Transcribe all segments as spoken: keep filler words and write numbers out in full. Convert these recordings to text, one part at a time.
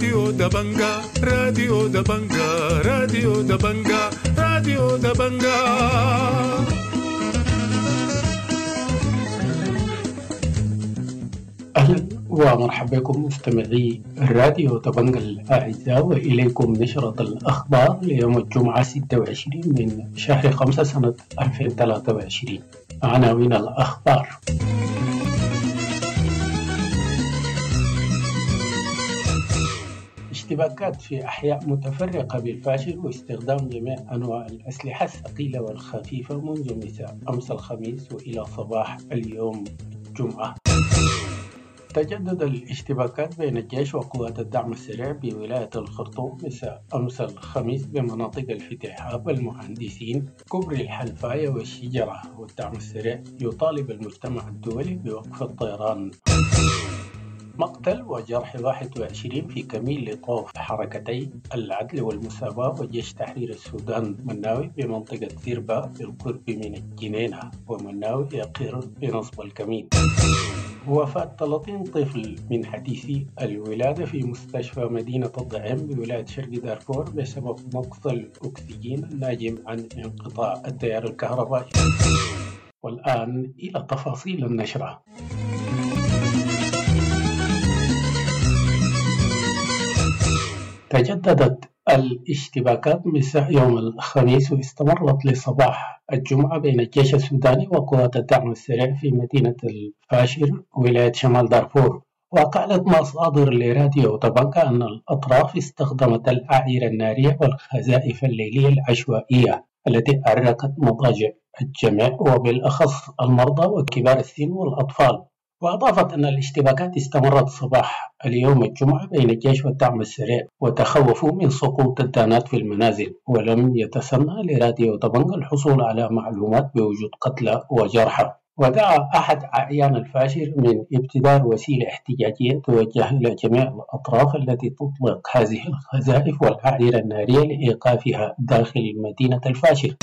راديو دبنجا راديو دبنجا راديو دبنجا راديو دبنجا. أهلا ومرحبا بكم مستمعي الراديو دبنجا الأعزاء، وإليكم نشرة الأخبار ليوم الجمعة ستة وعشرين من شهر خمسة سنة ألفين وثلاثة وعشرين. عناوين الأخبار: اشتباكات في أحياء متفرقة بالفاشر واستخدام جميع أنواع الأسلحة الثقيلة والخفيفة منذ مساء أمس الخميس وإلى صباح اليوم الجمعة. تجدد الاشتباكات بين الجيش وقوات الدعم السريع بولاية الخرطوم مساء أمس الخميس بمناطق الفتيحاب والمهندسين كبري الحلفاية والشجرة، والدعم السريع يطالب المجتمع الدولي بوقف الطيران. مقتل وجرح واحد وعشرين في كمين لطوف حركتي العدل والمساواة وجيش تحرير السودان مناوي بمنطقة زربة بالقرب من الجنينة، ومناوي يقر بنصب الكمين. وفاة ثلاثين طفل من حديثي الولادة في مستشفى مدينة الضعيم بولاية شرق دارفور بسبب نقص الأكسجين الناجم عن انقطاع التيار الكهربائي. والآن إلى تفاصيل النشرة. تجددت الاشتباكات مساء يوم الخميس واستمرت لصباح الجمعة بين الجيش السوداني وقوات الدعم السريع في مدينة الفاشر ولاية شمال دارفور. وقالت مصادر لراديو دبنجا أن الأطراف استخدمت الأعيرة النارية والقذائف الليلية العشوائية التي أرقت مضاجع الجميع وبالأخص المرضى وكبار السن والأطفال. وأضافت أن الاشتباكات استمرت صباح اليوم الجمعة بين الجيش والدعم السريع وتخوفوا من سقوط الدانات في المنازل، ولم يتسنى لراديو دبنجا الحصول على معلومات بوجود قتلى وجرحى. ودعا أحد أعيان الفاشر من ابتدار وسيلة احتجاجية توجه إلى جميع الأطراف التي تطلق هذه القذائف والأعيرة النارية لإيقافها داخل مدينة الفاشر.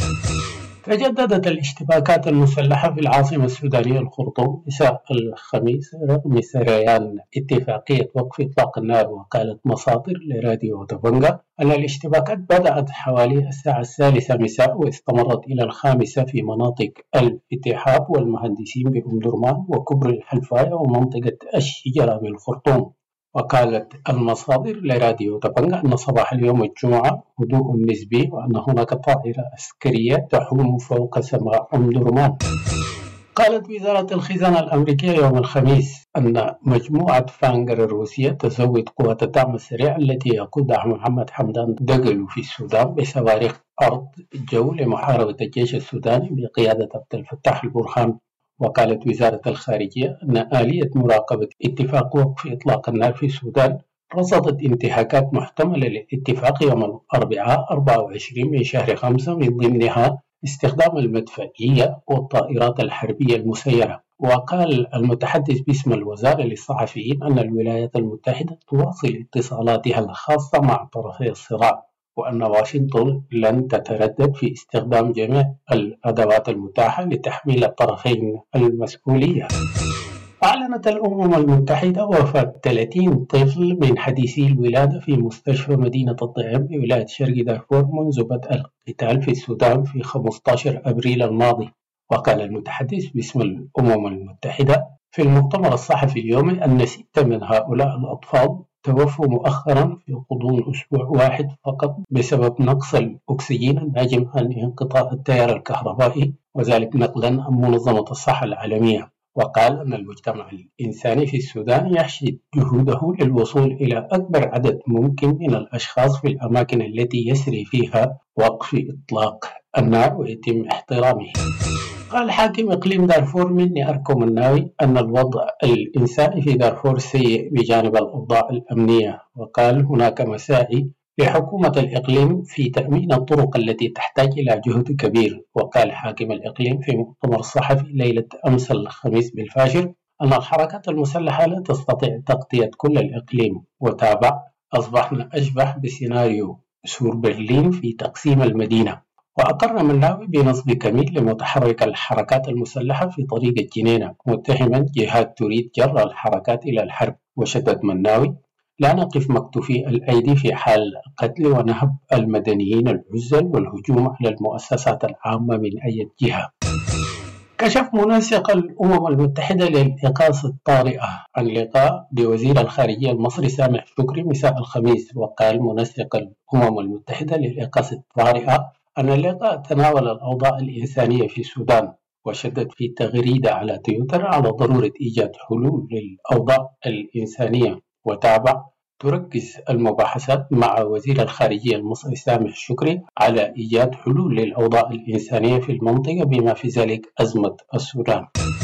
تجددت الاشتباكات المسلحة في العاصمة السودانية الخرطوم مساء الخميس رغم سريان اتفاقية وقف إطلاق النار. وقالت مصادر لراديو دبنجا أن الاشتباكات بدأت حوالي الساعة الثالثة مساء واستمرت إلى الخامسة في مناطق الفتيحاب والمهندسين بأم درمان وكبر الحلفاية ومنطقة الشجرة بالخرطوم. وقالت المصادر لراديو دبنجا أن صباح اليوم الجمعة هدوء نسبي وأن هناك طائرة عسكرية تحوم فوق سماء أم درمان. قالت وزارة الخزانة الأمريكية يوم الخميس أن مجموعة فانغر الروسية تزود قوات الدعم السريع التي يقودها محمد حمدان دقلو في السودان بصواريخ أرض جو لمحاربة الجيش السوداني بقيادة عبد الفتاح البرهان. وقالت وزارة الخارجية أن آلية مراقبة اتفاق وقف إطلاق النار في السودان رصدت انتهاكات محتملة للاتفاق يوم الأربعاء أربعة وعشرين من شهر خمسة من ضمنها استخدام المدفعية والطائرات الحربية المسيرة. وقال المتحدث باسم الوزارة للصحفيين أن الولايات المتحدة تواصل اتصالاتها الخاصة مع طرفي الصراع، وأن واشنطن لن تتردد في استخدام جميع الأدوات المتاحة لتحميل الطرفين المسؤولية. أعلنت الأمم المتحدة وفاة ثلاثين طفل من حديثي الولادة في مستشفى مدينة الضعيم بولاية شرق دارفور منذ بدء القتال في السودان في خمسة عشر أبريل الماضي. وقال المتحدث باسم الأمم المتحدة في المؤتمر الصحفي اليومي أن ستة من هؤلاء الأطفال توفوا مؤخرا في غضون أسبوع واحد فقط بسبب نقص الأكسجين الناجم عن انقطاع التيار الكهربائي، وذلك نقلا عن منظمة الصحة العالمية. وقال أن المجتمع الإنساني في السودان يحشد جهوده للوصول إلى أكبر عدد ممكن من الأشخاص في الأماكن التي يسري فيها وقف إطلاق النار ويتم احترامه. قال حاكم إقليم دارفور مني أركو مناوي أن الوضع الإنساني في دارفور سيء بجانب الأوضاع الأمنية. وقال هناك مساعي لحكومة الإقليم في تأمين الطرق التي تحتاج إلى جهد كبير. وقال حاكم الإقليم في مؤتمر صحفي ليلة أمس الخميس بالفاشر أن الحركات المسلحة لا تستطيع تغطية كل الإقليم. وتابع أصبحنا أشبه بسيناريو سور برلين في تقسيم المدينة. وأقر مناوي بنصب كمين لمتحرك الحركات المسلحة في طريق الجنينة متهما جهات تريد جر الحركات إلى الحرب. وشدد مناوي لا نقف مكتوفي الأيدي في حال قتل ونهب المدنيين العزل والهجوم على المؤسسات العامة من أي جهة. كشف منسق الأمم المتحدة للإغاثة الطارئة عن لقاء بوزير الخارجية المصري سامح شكري مساء الخميس، وقال منسق الأمم المتحدة للإغاثة الطارئة أن اللقاء تناول الأوضاع الإنسانية في السودان، وشدد في تغريدة على تويتر على ضرورة إيجاد حلول للأوضاع الإنسانية، وتابع تركز المباحثات مع وزير الخارجية المصري سامح شكري على إيجاد حلول للأوضاع الإنسانية في المنطقة بما في ذلك أزمة السودان.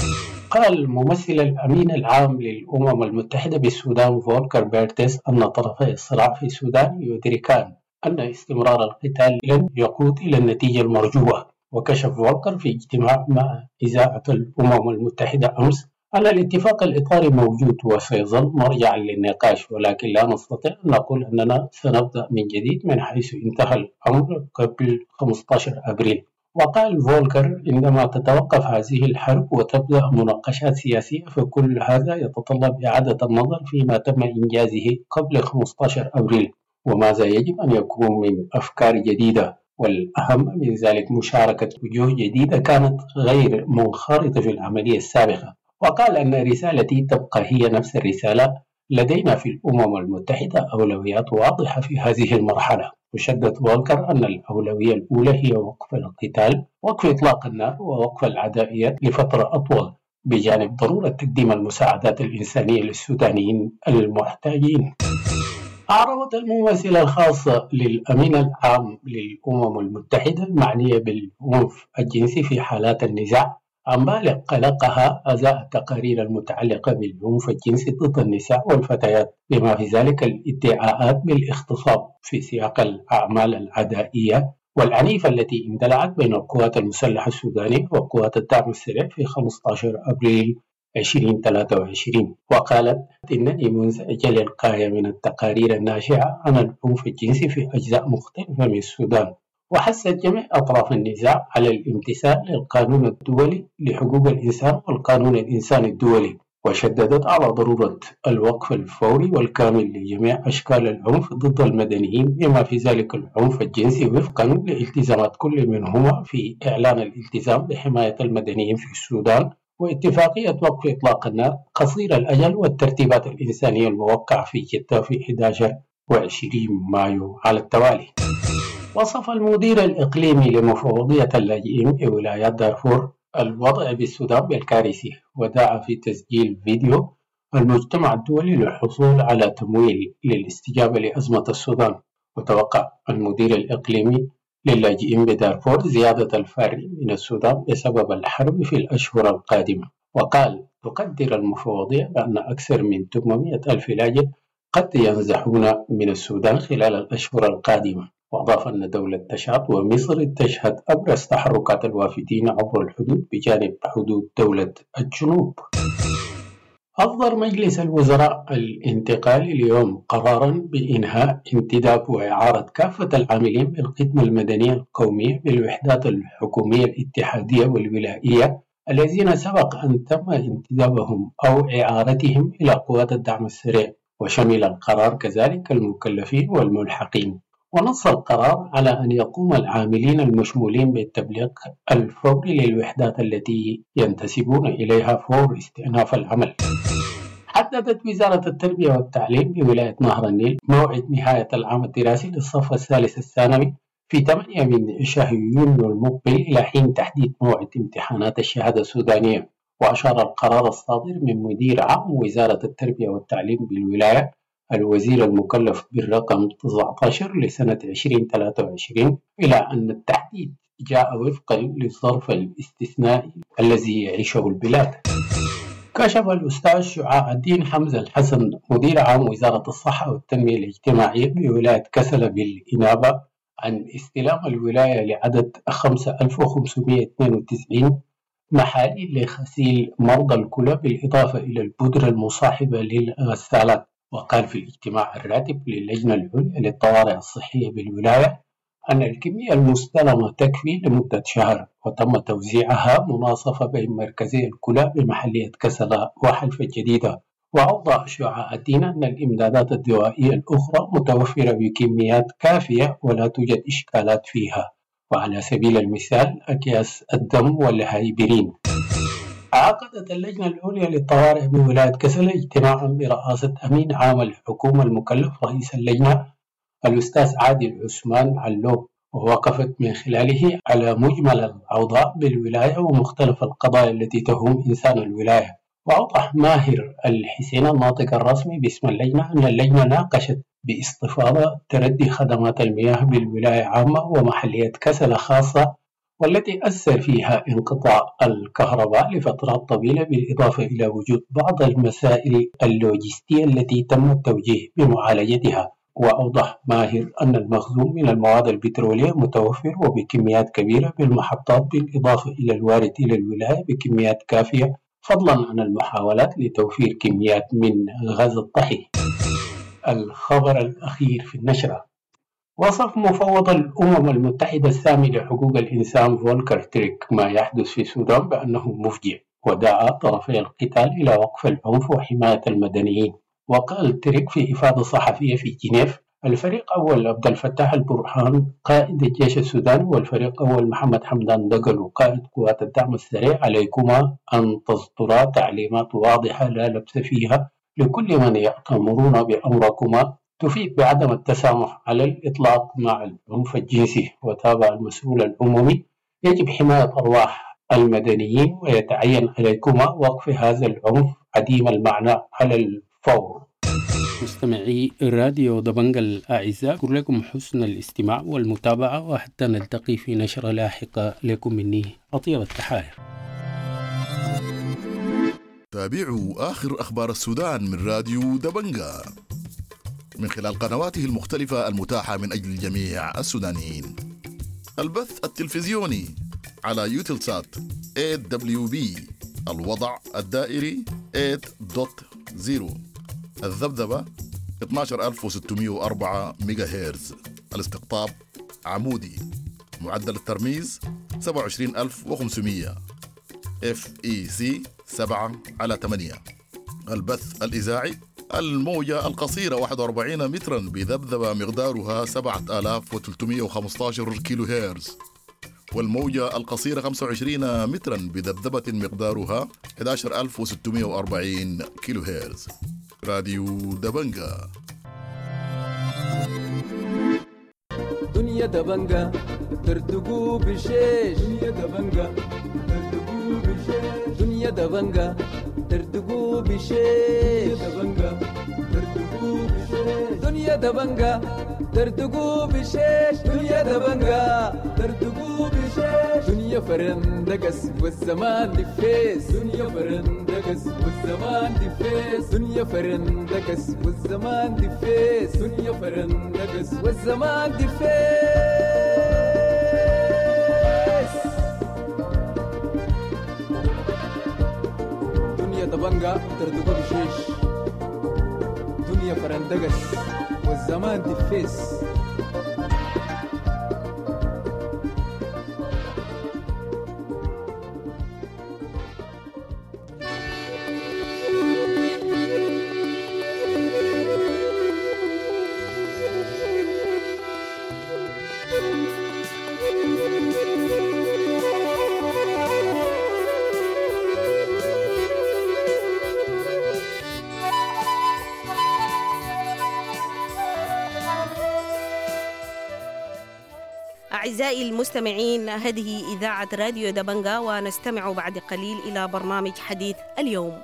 قال ممثل الأمين العام للأمم المتحدة بالسودان فولكر بيرتس أن طرفي الصراع في السودان يدركان أن استمرار القتال لن يقود إلى النتيجة المرجوة. وكشف فولكر في اجتماع مع إذاعة الأمم المتحدة أمس أن الاتفاق الإطاري موجود وسيظل مرجعا للنقاش، ولكن لا نستطيع أن نقول أننا سنبدأ من جديد من حيث انتهى الأمر قبل خمسة عشر أبريل. وقال فولكر عندما تتوقف هذه الحرب وتبدأ مناقشات سياسية فكل هذا يتطلب إعادة النظر فيما تم إنجازه قبل خمسة عشر أبريل وماذا يجب أن يكون من أفكار جديدة، والأهم من ذلك مشاركة وجوه جديدة كانت غير منخرطة في العملية السابقة. وقال أن رسالتي تبقى هي نفس الرسالة، لدينا في الأمم المتحدة أولويات واضحة في هذه المرحلة. وشدد فولكر أن الأولوية الأولى هي وقف القتال، وقف إطلاق النار، ووقف العدائيات لفترة أطول، بجانب ضرورة تقديم المساعدات الإنسانية للسودانيين المحتاجين. أعربت الممثلة الخاصة للأمين العام للأمم المتحدة المعنية بالعنف الجنسي في حالات النزاع عن بالغ قلقها أزاء التقارير المتعلقة بالعنف الجنسي ضد النساء والفتيات، بما في ذلك الادعاءات بالاغتصاب في سياق الأعمال العدائية والعنيفة التي اندلعت بين القوات المسلحة السودانية وقوات الدعم السريع في خمسة عشر أبريل ألفين وثلاثة وعشرين. وقالت إنني منزعجة للغاية من التقارير الناشئة عن العنف الجنسي في أجزاء مختلفة من السودان، وحثت جميع أطراف النزاع على الامتثال للقانون الدولي لحقوق الإنسان والقانون الإنساني الدولي، وشددت على ضرورة الوقف الفوري والكامل لجميع أشكال العنف ضد المدنيين بما في ذلك العنف الجنسي وفقا لالتزامات كل منهما في إعلان الالتزام بحماية المدنيين في السودان واتفاقية وقف إطلاق النار قصير الأجل والترتيبات الإنسانية الموقعة في جدة في أحد عشر وعشرين مايو على التوالي. وصف المدير الإقليمي لمفوضية اللاجئين بولايات دارفور الوضع بالسودان بالكارثي، ودعا في تسجيل فيديو المجتمع الدولي للحصول على تمويل للاستجابة لأزمة السودان. وتوقع المدير الإقليمي للاجئين بدارفور زيادة الفار من السودان بسبب الحرب في الأشهر القادمة. وقال تقدر المفوضية بأن أكثر من ثمانمئة ألف لاجئ قد ينزحون من السودان خلال الأشهر القادمة. وأضاف أن دولة تشاد ومصر تشهد أبرز تحركات الوافدين عبر الحدود بجانب حدود دولة الجنوب. أصدر مجلس الوزراء الانتقالي اليوم قرارا بإنهاء انتداب وإعارة كافة العاملين بالخدمة المدنية القومية بالوحدات الحكومية الاتحادية والولائية الذين سبق أن تم انتدابهم أو إعارتهم إلى قوات الدعم السريع، وشمل القرار كذلك المكلفين والملحقين. ونص القرار على أن يقوم العاملين المشمولين بالتبليغ الفوري للوحدات التي ينتسبون إليها فور استئناف العمل. حددت وزارة التربية والتعليم بولاية نهر النيل موعد نهاية العام الدراسي للصف الثالث الثانوي في ثمانية من شهر يونيو المقبل إلى حين تحديد موعد امتحانات الشهادة السودانية. وأشار القرار الصادر من مدير عام وزارة التربية والتعليم بالولاية الوزير المكلف بالرقم تسعة عشر لسنة ألفين وثلاثة وعشرين إلى أن التحديد جاء وفقا للظرف الاستثنائي الذي يعيشه البلاد. كشف الأستاذ شعاع الدين حمزة الحسن مدير عام وزارة الصحة والتنمية الاجتماعية بولاية كسل بالإنابة عن استلام الولاية لعدد خمسة آلاف وخمسمئة واثنين وتسعين محاليل لغسيل مرضى الكلى بالإضافة إلى البودرة المصاحبة للغسالات. وقال في الاجتماع الراتب للجنة العليا للطوارئ الصحية بالولاية أن الكمية المستلمة تكفي لمدة شهر، وتم توزيعها مناصفة بين مركزي الكلى بمحلية كسلا وحلفة جديدة، وأوضح شعاع الدين أن الإمدادات الدوائية الأخرى متوفرة بكميات كافية ولا توجد إشكالات فيها، وعلى سبيل المثال أكياس الدم والهايبرين. عقدت اللجنة العليا للطوارئ بولاية كسل اجتماعا برئاسة أمين عام الحكومة المكلف رئيس اللجنة الأستاذ عادل عثمان علوب، ووقفت من خلاله على مجمل الأوضاع بالولاية ومختلف القضايا التي تهم إنسان الولاية. وأوضح ماهر الحسين الناطق الرسمي باسم اللجنة أن اللجنة ناقشت باستفاضة تردي خدمات المياه بالولاية عامة ومحلية كسل خاصة، والتي أثر فيها انقطاع الكهرباء لفترات طويلة، بالإضافة إلى وجود بعض المسائل اللوجستية التي تم التوجيه بمعالجتها. وأوضح ماهر أن المخزون من المواد البترولية متوفر وبكميات كبيرة بالمحطات، بالإضافة إلى الوارد إلى الولاية بكميات كافية، فضلا عن المحاولات لتوفير كميات من غاز الطهي. الخبر الأخير في النشرة: وصف مفوض الأمم المتحدة السامي لحقوق الإنسان فولكر تيرك ما يحدث في السودان بأنه مفجع، ودعا طرفي القتال إلى وقف العنف وحماية المدنيين. وقال تيرك في إفادة صحفية في جنيف: الفريق أول عبد الفتاح البرهان قائد الجيش السوداني، والفريق أول محمد حمدان دقلو قائد قوات الدعم السريع، عليكما أن تصدرا تعليمات واضحة لا لبس فيها لكل من يأتمرون بأمركما تفيد بعدم التسامح على الإطلاق مع العنف الجنسي. وتابع المسؤول الأممي: يجب حماية أرواح المدنيين، ويتعين عليكما وقف هذا العنف عديم المعنى على الفور. مستمعي راديو دبنجة الأعزاء، أقول لكم حسن الاستماع والمتابعة، وحتى نلتقي في نشرة لاحقة. لكم مني أطيب التحايا. تابعوا آخر أخبار السودان من راديو دبنجة من خلال قنواته المختلفة المتاحة من أجل جميع السودانيين. البث التلفزيوني على يوتلسات ثمانية دبليو بي، الوضع الدائري ثمانية دوت صفر، الذبذبة اثني عشر ألف وستمائة وأربعة ميجا هرتز، الاستقطاب عمودي، معدل الترميز سبعة وعشرين ألف وخمسمائة، اف اي سي سبعة على ثمانية. البث الإذاعي الموجة القصيرة واحد وأربعين مترا بذبذبة مقدارها سبعة آلاف وثلاثمائة وخمسة عشر كيلو هرتز، والموجة القصيرة خمسة وعشرين مترا بذبذبة مقدارها أحد عشر ألف وستمائة وأربعين كيلو هرتز. راديو دبنجة. دنيا دبنجة ترتقو بشيش، دنيا دبنجة ترتقو بشيش، دنيا دبنجة ترتقو بشيش، دبنجة ترتقو بشيش، دنيا دبنجة ترتقو بشيش، دنيا دبنجة ترتقو بشيش، دنيا فرندقس والزمان دفيس، دنيا فرندقس والزمان دفيس، دنيا فرندقس والزمان دفيس، دنيا فرندقس والزمان دفيس. دنيا دبنجة ترتقو بشيش، دنيا فرندقس والزمان دفيس. أعزائي المستمعين، هذه إذاعة راديو دبنجة، ونستمع بعد قليل إلى برنامج حديث اليوم.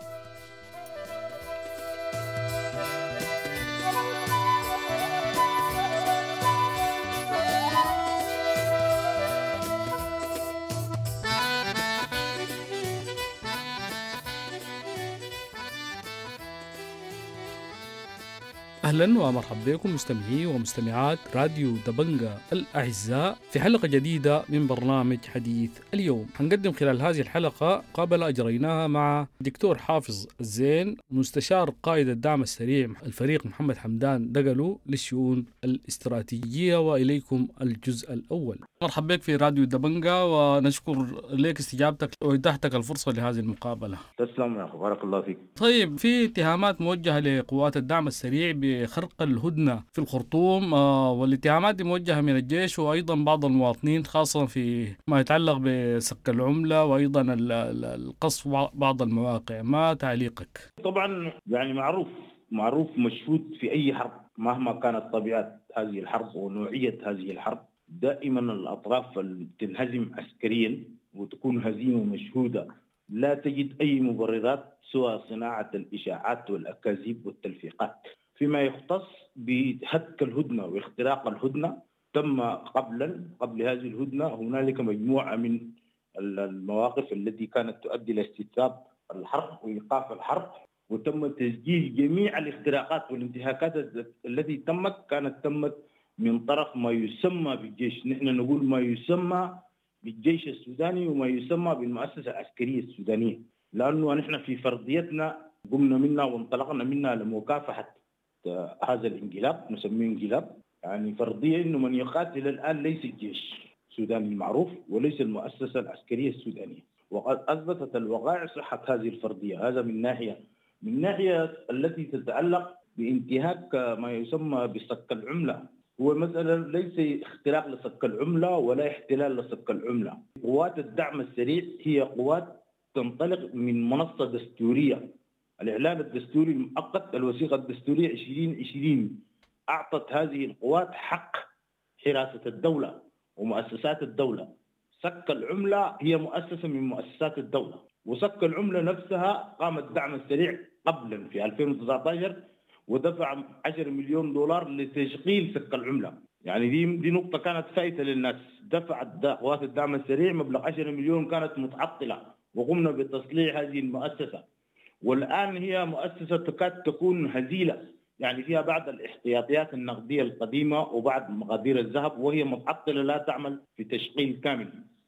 أهلا ومرحبا بكم مستمعي ومستمعات راديو دبنجا الأعزاء في حلقة جديدة من برنامج حديث اليوم. هنقدم خلال هذه الحلقة مقابلة أجريناها مع دكتور حافظ الزين مستشار قائد الدعم السريع الفريق محمد حمدان دقلو للشؤون الاستراتيجية، وإليكم الجزء الأول. مرحبا بك في راديو دبنجا ونشكر لك استجابتك وإتاحتك الفرصة لهذه المقابلة. تسلم يا أخي، بارك الله فيك. طيب، في اتهامات موجهة لقوات الدعم السريع بخرق الهدنة في الخرطوم، آه والاتهامات دي موجهة من الجيش وأيضا بعض المواطنين، خاصة في ما يتعلق بسك العملة وأيضا القصف بعض المواقع. ما تعليقك؟ طبعا يعني معروف معروف مشهود في أي حرب مهما كانت طبيعة هذه الحرب ونوعية هذه الحرب، دائما الأطراف تنهزم عسكريا وتكون هزيمة مشهودة، لا تجد أي مبررات سوى صناعة الإشاعات والأكاذيب والتلفيقات. فيما يختص بهتك الهدنة واختراق الهدنة، تم قبلا قبل هذه الهدنة هنالك مجموعة من المواقف التي كانت تؤدي إلى استتباب الحرب وإيقاف الحرب، وتم تسجيل جميع الاختراقات والانتهاكات التي تمت كانت تمت من طرف ما يسمى بالجيش. نحن نقول ما يسمى بالجيش السوداني وما يسمى بالمؤسسة العسكرية السودانية، لأنه نحن في فرضيتنا قمنا منها وانطلقنا منها لمكافحة هذا الانقلاب، نسميه انقلاب. يعني فرضية إنه من يقاتل الآن ليس الجيش السوداني المعروف وليس المؤسسة العسكرية السودانية، وقد أثبتت الوقائع صحة هذه الفرضية. هذا من ناحية. من ناحية التي تتعلق بانتهاك ما يسمى بصك العملة، هو مسألة ليس اختراق لصك العملة ولا احتلال لصك العملة. قوات الدعم السريع هي قوات تنطلق من منصة دستورية، الإعلان الدستوري المؤقت، الوثيقة الدستورية عشرين عشرين أعطت هذه القوات حق حراسة الدولة ومؤسسات الدولة. سك العملة هي مؤسسة من مؤسسات الدولة، وسك العملة نفسها قام الدعم السريع قبلا في ألفين وتسعة عشر ودفع عشرة مليون دولار لتشغيل سك العملة. يعني دي دي نقطة كانت فائتة للناس. دفعت قوات الدعم السريع مبلغ عشرة مليون كانت متعطلة، وقمنا بتصليح هذه المؤسسة، والآن هي مؤسسة تكاد تكون هزيلة، يعني فيها بعض الاحتياطيات النقدية القديمة وبعض مقادير الذهب، وهي متعطلة لا تعمل في تشغيل كامل.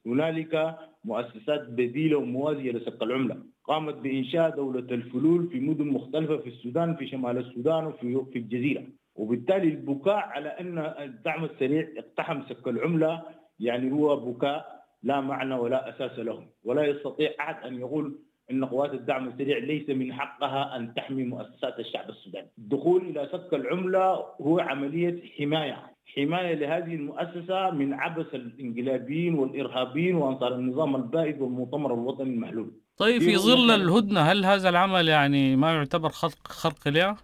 هنالك مؤسسات بديلة وموازية لسك العملة قامت بإنشاء دولة الفلول في مدن مختلفة في السودان، في شمال السودان وفي في الجزيرة. وبالتالي البكاء على أن الدعم السريع اقتحم سك العملة يعني هو بكاء لا معنى ولا أساس له، ولا يستطيع أحد أن يقول أن قوات الدعم السريع ليس من حقها أن تحمي مؤسسات الشعب السوداني. الدخول إلى سك العملة هو عملية حماية حماية لهذه المؤسسة من عبث الانقلابيين والإرهابيين وأنصار النظام البائد والمؤتمر الوطني المحلول. طيب، في ظل الهدنة هل هذا العمل يعني ما يعتبر خرق خرق لها؟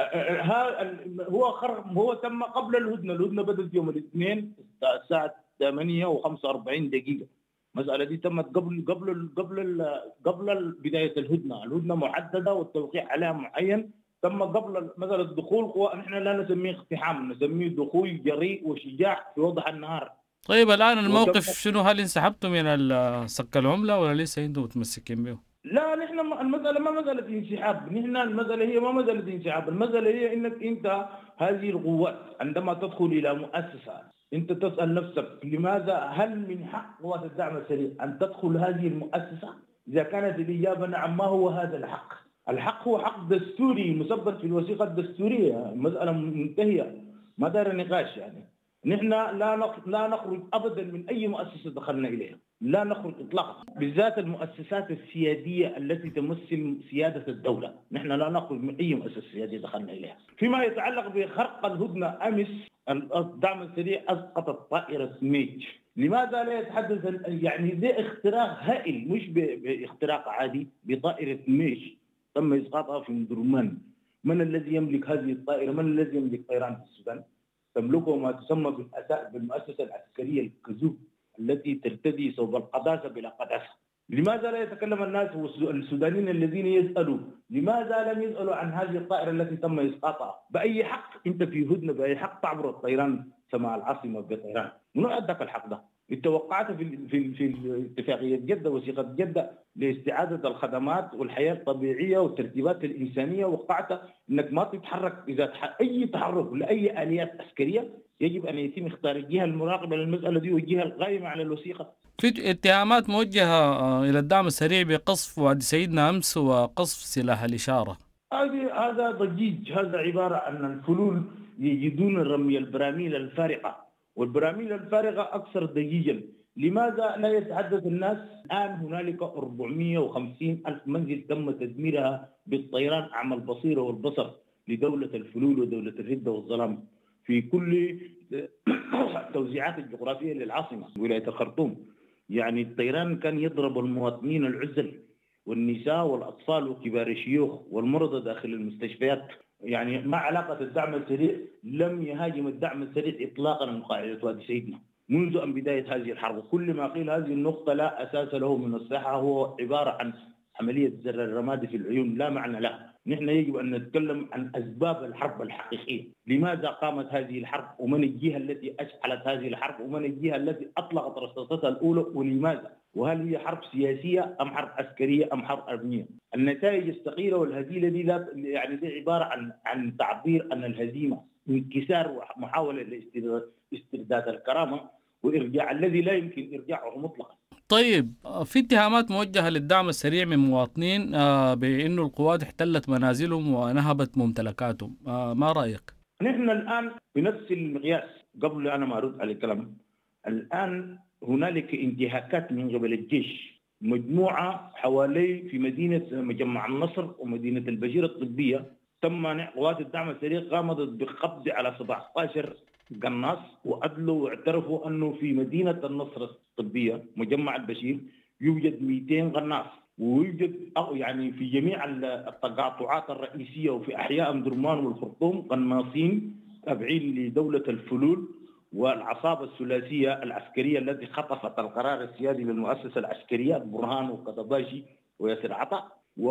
هو خرق، هو تم قبل الهدنة. الهدنة بدأت يوم الاثنين الساعة ثمانية وخمسة وأربعين دقيقة. المسألة دي تمت قبل قبل قبل قبل بداية الهدنة. الهدنة محددة والتوقيع عليها معين، تم قبل مثلا الدخول. نحن لا نسميه اقتحام، نسميه دخول جريء وشجاع في وضح النهار. طيب، الآن الموقف شنو؟ هل انسحبتم من سك العملة ولا لسه انتم متمسكين به؟ لا، نحن المسألة ما مسألة انسحاب، نحن المسألة هي ما مسألة انسحاب، المسألة هي انك انت هذه القوات عندما تدخل الى مؤسسة انت تسأل نفسك لماذا، هل من حق قوات الدعم السريع ان تدخل هذه المؤسسة؟ اذا كانت الإجابة نعم، ما هو هذا الحق؟ الحق هو حق دستوري مثبت في الوثيقة الدستورية، مسألة منتهية ما دار نقاش. يعني نحن لا لا نخرج ابدا من اي مؤسسة دخلنا اليها، لا نخرج اطلاقا، بالذات المؤسسات السيادية التي تمثل سيادة الدولة. نحن لا نخرج من اي مؤسسة سيادية دخلنا اليها. فيما يتعلق بخرق الهدنة، امس الدعم السريع اسقطت طائرة ميج. لماذا لا يتحدث؟ يعني ده اختراق هائل، مش باختراق عادي، بطائرة ميج تم اسقاطها في مدرمان. من الذي يملك هذه الطائرة؟ من الذي يملك طيران في السودان؟ تملكه ما تسمى بالمؤسسة العسكرية الكذوب التي ترتدي ثوب القداسة بلا قداسة. لماذا لا يتكلم الناس السودانيين الذين يسألوا لماذا لم يسألوا عن هذه الطائرة التي تم إسقاطها؟ بأي حق أنت في هدنة، بأي حق تعبر الطيران سماء العاصمة بطيران؟ منو أداك الحق ده؟ توقعت في في في اتفاقية جدة، وثيقة جدة لاستعادة الخدمات والحياة الطبيعية والترتيبات الإنسانية، وقعت أنك ما تتحرك إذا أي تحرك لأي آليات عسكرية يجب أن يتم اختيار الجهة المراقبة للمسألة دي والجهة القائمة على الوثيقة. في اتهامات موجهة إلى الدعم السريع بقصف وادي سيدنا أمس وقصف سلاح الإشارة. هذا هذا ضجيج، هذا عبارة عن الفلول يجدون رمي البراميل الفارقة، والبراميل الفارغة أكثر ضجيجا. لماذا لا يتحدث الناس؟ الآن هنالك أربعمائة وخمسين ألف منزل تم تدميرها بالطيران أعمى البصيرة والبصر لدولة الفلول ودولة الردة والظلام في كل التوزيعات الجغرافية للعاصمة ولاية الخرطوم. يعني الطيران كان يضرب المواطنين العزل والنساء والأطفال وكبار الشيوخ والمرضى داخل المستشفيات. يعني ما علاقة الدعم السريع؟ لم يهاجم الدعم السريع إطلاقا من قاعدة وادي سيدنا منذ أن بداية هذه الحرب. كل ما قيل هذه النقطة لا أساس له من الصحة، هو عبارة عن عملية زر الرماد في العيون لا معنى لها. نحن يجب أن نتكلم عن أسباب الحرب الحقيقية، لماذا قامت هذه الحرب، ومن الجهة التي أشعلت هذه الحرب، ومن الجهة التي أطلقت رصاصتها الأولى ولماذا، وهل هي حرب سياسية أم حرب عسكرية أم حرب أمنية. النتائج الثقيلة والهزيلة دي لا يعني دي عبارة عن عن تعبير عن الهزيمة، انكسار ومحاولة لاسترداد الكرامة وإرجاع الذي لا يمكن إرجاعه مطلقا. طيب، في اتهامات موجهة للدعم السريع من مواطنين بأنه القوات احتلت منازلهم ونهبت ممتلكاتهم، ما رأيك؟ نحن الآن بنفس المقياس. قبل أنا ما أرد على الكلام، الآن هنالك انتهاكات من قبل الجيش، مجموعة حوالي في مدينة مجمع النصر ومدينة البشير الطبية تم قوات الدعم السريع قامت بالقبض على سبعة عشر قناص، وأدلوا واعترفوا أنه في مدينة النصر الطبية مجمع البشير يوجد مئتين قناص، ويوجد يعني في جميع التقاطعات الرئيسية وفي أحياء أم درمان والخرطوم قناصين تابعين لدولة الفلول والعصابة الثلاثية العسكرية التي خطفت القرار السيادي للمؤسسة العسكرية برهان وقضباشي وياسر عطا.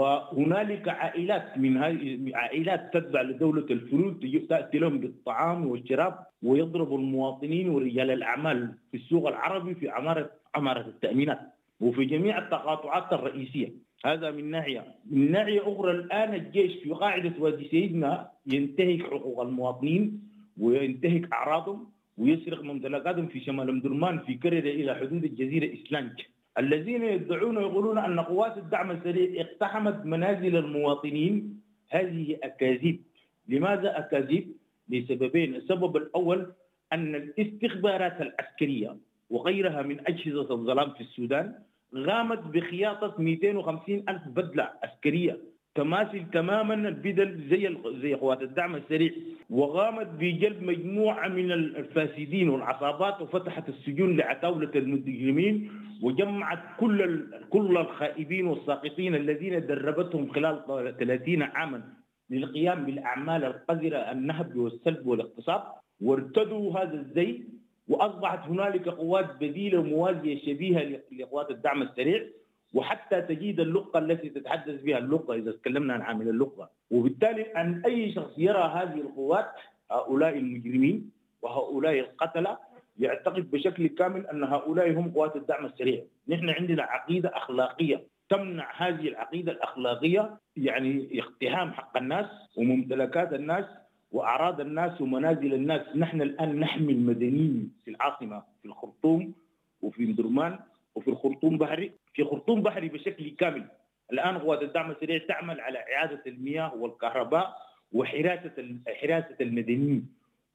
وهنالك عائلات من هذه عائلات تتبع لدولة الفلول تأتي لهم بالطعام والشراب ويضرب المواطنين ورجال الأعمال في السوق العربي في عمارة عمارة التأمينات وفي جميع التقاطعات الرئيسية. هذا من ناحية. من ناحية أخرى الآن الجيش في قاعدة وادي سيدنا ينتهك حقوق المواطنين وينتهك أعراضهم ويسرق ممتلكاتهم في شمال أم درمان في كريرة إلى حدود الجزيرة إسلانج. الذين يدعون ويقولون أن قوات الدعم السريع اقتحمت منازل المواطنين، هذه أكاذيب. لماذا أكاذيب؟ لسببين. السبب الأول أن الاستخبارات العسكرية وغيرها من أجهزة الظلام في السودان قامت بخياطة مئتين وخمسين ألف بدلة عسكرية تماثل تماما البدل زي زي قوات الدعم السريع، وقامت بجلب مجموعة من الفاسدين والعصابات وفتحت السجون لعتاولة المجرمين وجمعت كل كل الخائبين والساقطين الذين دربتهم خلال ثلاثين عاما للقيام بالأعمال القذرة النهب والسلب والاغتصاب، وارتدوا هذا الزي وأصبحت هنالك قوات بديلة موازية شبيهة لقوات الدعم السريع، وحتى تجد اللقة التي تتحدث بها اللقة إذا تكلمنا عن عامل اللقة. وبالتالي أن أي شخص يرى هذه القوات هؤلاء المجرمين وهؤلاء القتلة يعتقد بشكل كامل أن هؤلاء هم قوات الدعم السريع. نحن عندنا عقيدة أخلاقية تمنع هذه العقيدة الأخلاقية، يعني اقتحام حق الناس وممتلكات الناس وأعراض الناس ومنازل الناس. نحن الآن نحمي المدنيين في العاصمة في الخرطوم وفي درمان وفي الخرطوم بحري. في خرطوم بحري بشكل كامل الآن قوات الدعم السريع تعمل على إعادة المياه والكهرباء وحراسة حراسة المدنيين،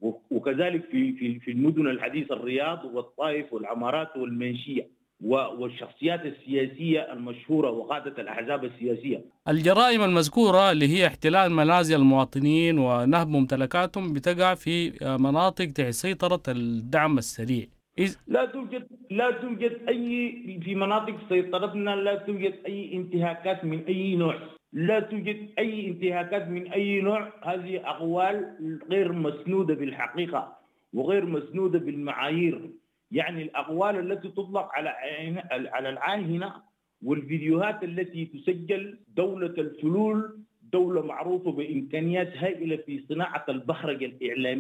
وكذلك في في في المدن الحديثة الرياض والطائف والعمارات والمنشية والشخصيات السياسية المشهورة وقادة الأحزاب السياسية. الجرائم المذكورة اللي هي احتلال منازل المواطنين ونهب ممتلكاتهم بتقع في مناطق تحت سيطرة الدعم السريع. لا توجد لا توجد أي في مناطق سيطرتنا لا توجد أي انتهاكات من أي نوع، لا توجد أي انتهاكات من أي نوع. هذه أقوال غير مسنودة بالحقيقة وغير مسنودة بالمعايير. يعني الأقوال التي تطلق على على العاهنة والفيديوهات التي تسجل. دولة الفلول دولة معروفة بإمكانيات هائلة في صناعة البهرجة الإعلامية،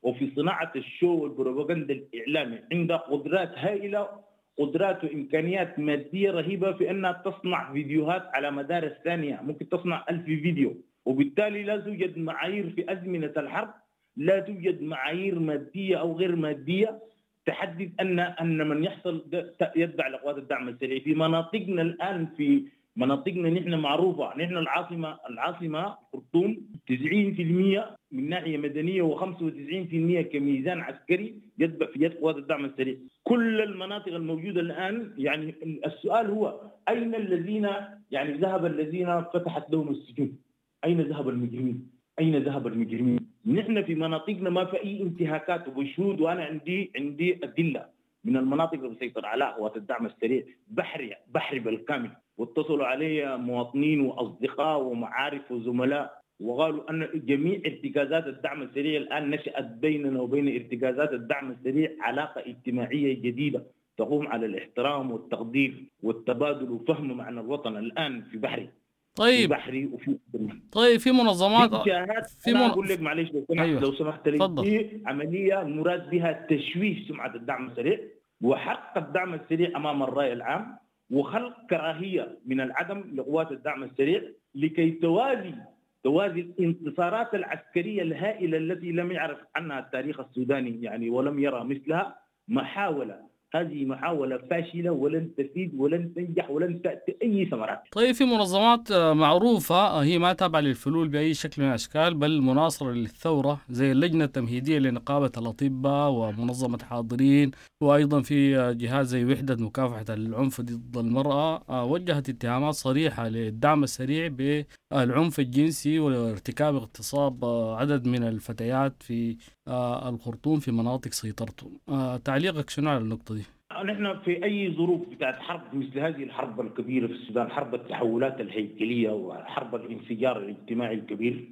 وفي صناعة الشو والبروباغندا الإعلامي عندها قدرات هائلة، قدرات وإمكانيات مادية رهيبة في أنها تصنع فيديوهات على مدار الثانية، ممكن تصنع ألف فيديو. وبالتالي لا توجد معايير في أزمنة الحرب، لا توجد معايير مادية أو غير مادية تحدد أن أن من يحصل يتبع لقوات الدعم السريع. في مناطقنا الآن، في مناطقنا نحن معروفة، نحن العاصمة العاصمة خرطوم تسعين بالمئة من ناحية مدنية وخمسة وتسعين بالمئة كميزان عسكري يتبع في يد قوات الدعم السريع. كل المناطق الموجودة الآن، يعني السؤال هو أين الذين يعني ذهب الذين فتحت لهم السجون؟ أين ذهب المجرمين؟ أين ذهب المجرمين؟ نحن في مناطقنا ما في أي انتهاكات وبشهود، وأنا عندي عندي أدلة من المناطق اللي بسيطر عليها قوات الدعم السريع، بحري بحري بالكامل، واتصلوا علي مواطنين وأصدقاء ومعارف وزملاء وقالوا أن جميع ارتكازات الدعم السريع الآن نشأت بيننا وبين ارتكازات الدعم السريع علاقة اجتماعية جديدة تقوم على الاحترام والتقدير والتبادل وفهم معنى الوطن الآن في بحري. طيب في بحري وفي طيب في منظمات في أنا أقول لك معلش لو سمحت أيوة. لو سمحت لي في عملية مراد بها تشويه سمعة الدعم السريع وحرق الدعم السريع أمام الرأي العام وخلق كراهية من العدم لقوات الدعم السريع لكي توازي توازي الانتصارات العسكرية الهائلة التي لم يعرف عنها التاريخ السوداني يعني ولم يرى مثلها. محاولة هذه محاولة فاشلة ولن تفيد ولن تنجح ولن تأتي أي ثمرات. طيب في منظمات معروفة هي ما تابعة للفلول بأي شكل من الأشكال بل مناصرة للثورة زي اللجنة التمهيدية لنقابة الأطباء ومنظمة حاضرين، وأيضا في جهاز زي وحدة مكافحة العنف ضد المرأة وجهت اتهامات صريحة للدعم السريع بالعنف الجنسي وارتكاب اغتصاب عدد من الفتيات في الخرطوم في مناطق سيطرته. تعليقك شنو على النقطة دي؟ نحن في أي ظروف بتاعت حرب مثل هذه الحرب الكبيرة في السودان، حرب التحولات الهيكلية وحرب الانفجار الاجتماعي الكبير،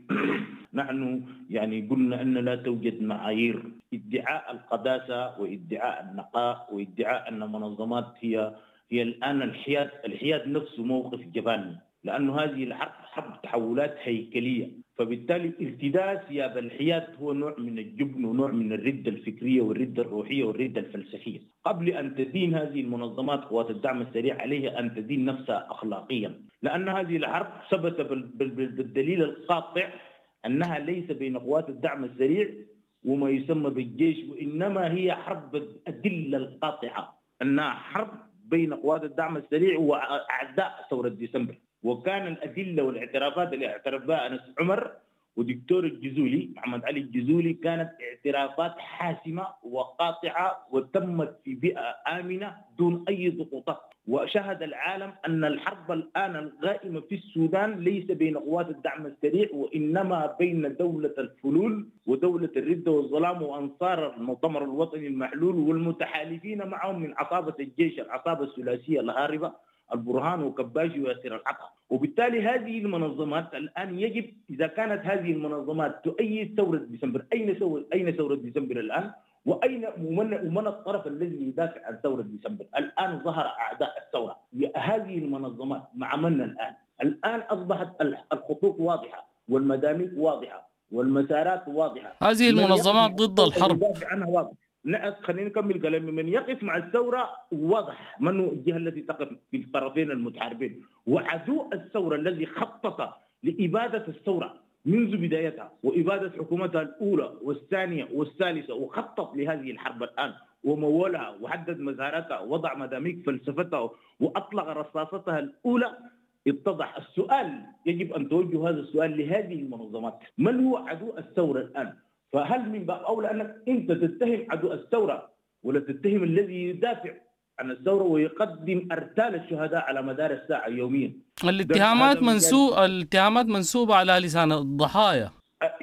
نحن يعني قلنا أن لا توجد معايير. ادعاء القداسة وادعاء النقاء وادعاء أن منظمات هي هي الآن الحياد الحياد نفسه موقف جباني، لأن هذه الحرب حرب تحولات هيكلية، فبالتالي ارتداء ثياب الحياد هو نوع من الجبن ونوع من الردة الفكرية والردة الروحية والردة الفلسفية. قبل أن تدين هذه المنظمات قوات الدعم السريع عليها أن تدين نفسها أخلاقيا، لأن هذه الحرب ثبت بالدليل القاطع أنها ليس بين قوات الدعم السريع وما يسمى بالجيش، وإنما هي حرب الأدلة القاطعة أنها حرب بين قوات الدعم السريع وأعداء ثورة ديسمبر. وكان الأدلة والاعترافات اللي اعترف بها أنس عمر ودكتور الجزولي محمد علي الجزولي كانت اعترافات حاسمة وقاطعة وتمت في بيئة آمنة دون أي ضغوطات. وشهد العالم أن الحرب الآن القائمة في السودان ليس بين قوات الدعم السريع وإنما بين دولة الفلول ودولة الردة والظلام وأنصار المؤتمر الوطني المحلول والمتحالفين معهم من عصابة الجيش العصابة الثلاثية الهاربة البرهان وكباشي وياسر العطا. وبالتالي هذه المنظمات الآن يجب إذا كانت هذه المنظمات تؤيد ثورة ديسمبر، أين ثورة أين ثورة ديسمبر الآن؟ وأين ومن, ومن الطرف الذي يدافع عن ثورة ديسمبر؟ الآن ظهر أعداء الثورة. هذه المنظمات مع من الآن؟ الآن أصبحت الخطوط واضحة والمداميك واضحة والمسارات واضحة. هذه المنظمات ضد الحرب. يدافع عنها واضح. خلينا نكمل كلامي. من يقف مع الثورة واضح من هو الجهة التي تقف في الطرفين المتحاربين، وعدو الثورة الذي خطط لإبادة الثورة منذ بدايتها وإبادة حكومتها الأولى والثانية والثالثة، وخطط لهذه الحرب الآن ومولها وحدد مزاراتها ووضع مداميك فلسفتها وأطلق رصاصتها الأولى. اتضح السؤال، يجب أن توجه هذا السؤال لهذه المنظمات: من هو عدو الثورة الآن؟ فهل من باب أولى أنك أنت تتهم عدو الثورة ولا تتهم الذي يدافع عن الثورة ويقدم أرتال الشهداء على مدار الساعة يوميا؟ الاتهامات منسوب الاتهامات منسوبة على لسان الضحايا.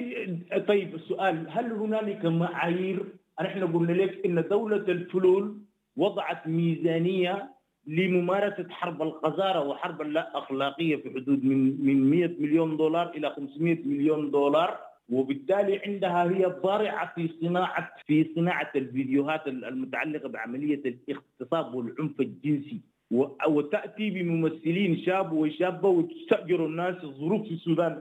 طيب السؤال، هل هنالك معايير؟ نحن قلنا لك إن دولة الفلول وضعت ميزانية لممارسة حرب القذارة وحرب اللا أخلاقية في حدود من من مئة مليون دولار إلى خمسمئة مليون دولار، وبالتالي عندها هي ضارعة في صناعة في صناعة الفيديوهات المتعلقة بعملية الاغتصاب والعنف الجنسي، وتأتي بممثلين شاب وشابة وتستأجر الناس. الظروف في السودان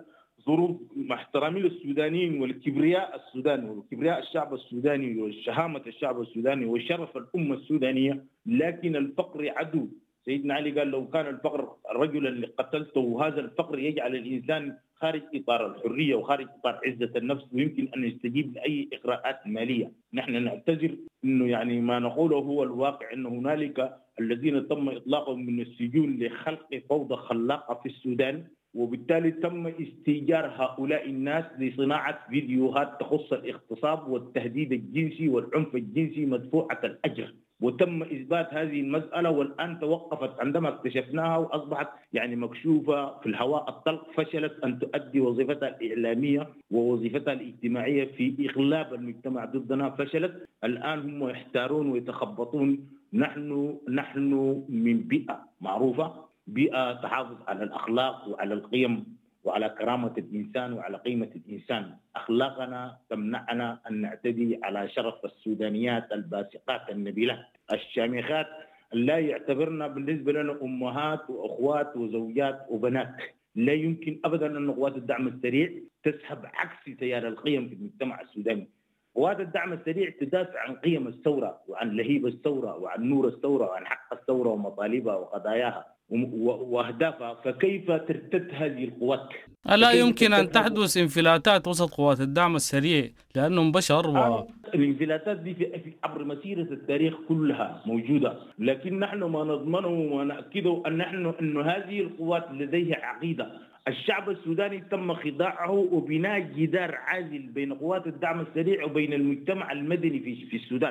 ظروف مع احترامي للسودانيين والكبرياء السوداني وكبرياء الشعب السوداني وشهامة الشعب السوداني وشرف الأمة السودانية، لكن الفقر عدو. سيدنا علي قال لو كان الفقر رجلا اللي قتلته، وهذا الفقر يجعل الإنسان خارج إطار الحرية وخارج إطار عزة النفس، ويمكن أن يستجيب لأي إغراءات مالية. نحن نعتذر إنه يعني ما نقوله هو الواقع، أن هنالك الذين تم إطلاقهم من السجون لخلق فوضى خلاقة في السودان، وبالتالي تم استئجار هؤلاء الناس لصناعة فيديوهات تخص الاغتصاب والتهديد الجنسي والعنف الجنسي مدفوعة الأجر، وتم إثبات هذه المسألة والآن توقفت عندما اكتشفناها وأصبحت يعني مكشوفة في الهواء الطلق. فشلت أن تؤدي وظيفتها الإعلامية ووظيفتها الاجتماعية في إغلاب المجتمع ضدنا، فشلت. الآن هم يحتارون ويتخبطون. نحن نحن من بيئة معروفة، بيئة تحافظ على الأخلاق وعلى القيم وعلى كرامة الإنسان وعلى قيمة الإنسان. أخلاقنا تمنعنا أن نعتدي على شرف السودانيات الباسقات النبيلات الشامخات، لا يعتبرنا بالنسبة لنا أمهات وأخوات وزوجات وبنات. لا يمكن أبدا أن قوات الدعم السريع تسحب عكس تيار القيم في المجتمع السوداني. قوات الدعم السريع تدافع عن قيم الثورة وعن لهيب الثورة وعن نور الثورة وعن حق الثورة ومطالبها وقضاياها وأهدافها. فكيف ترتد هذه القوات؟ ألا يمكن أن تحدث انفلاتات وسط قوات الدعم السريع لأنهم بشر و... الانفلاتات دي في عبر مسيرة التاريخ كلها موجودة، لكن نحن ما نضمنه ونأكده أن نحن أن هذه القوات لديها عقيدة. الشعب السوداني تم خداعه وبناء جدار عازل بين قوات الدعم السريع وبين المجتمع المدني في في السودان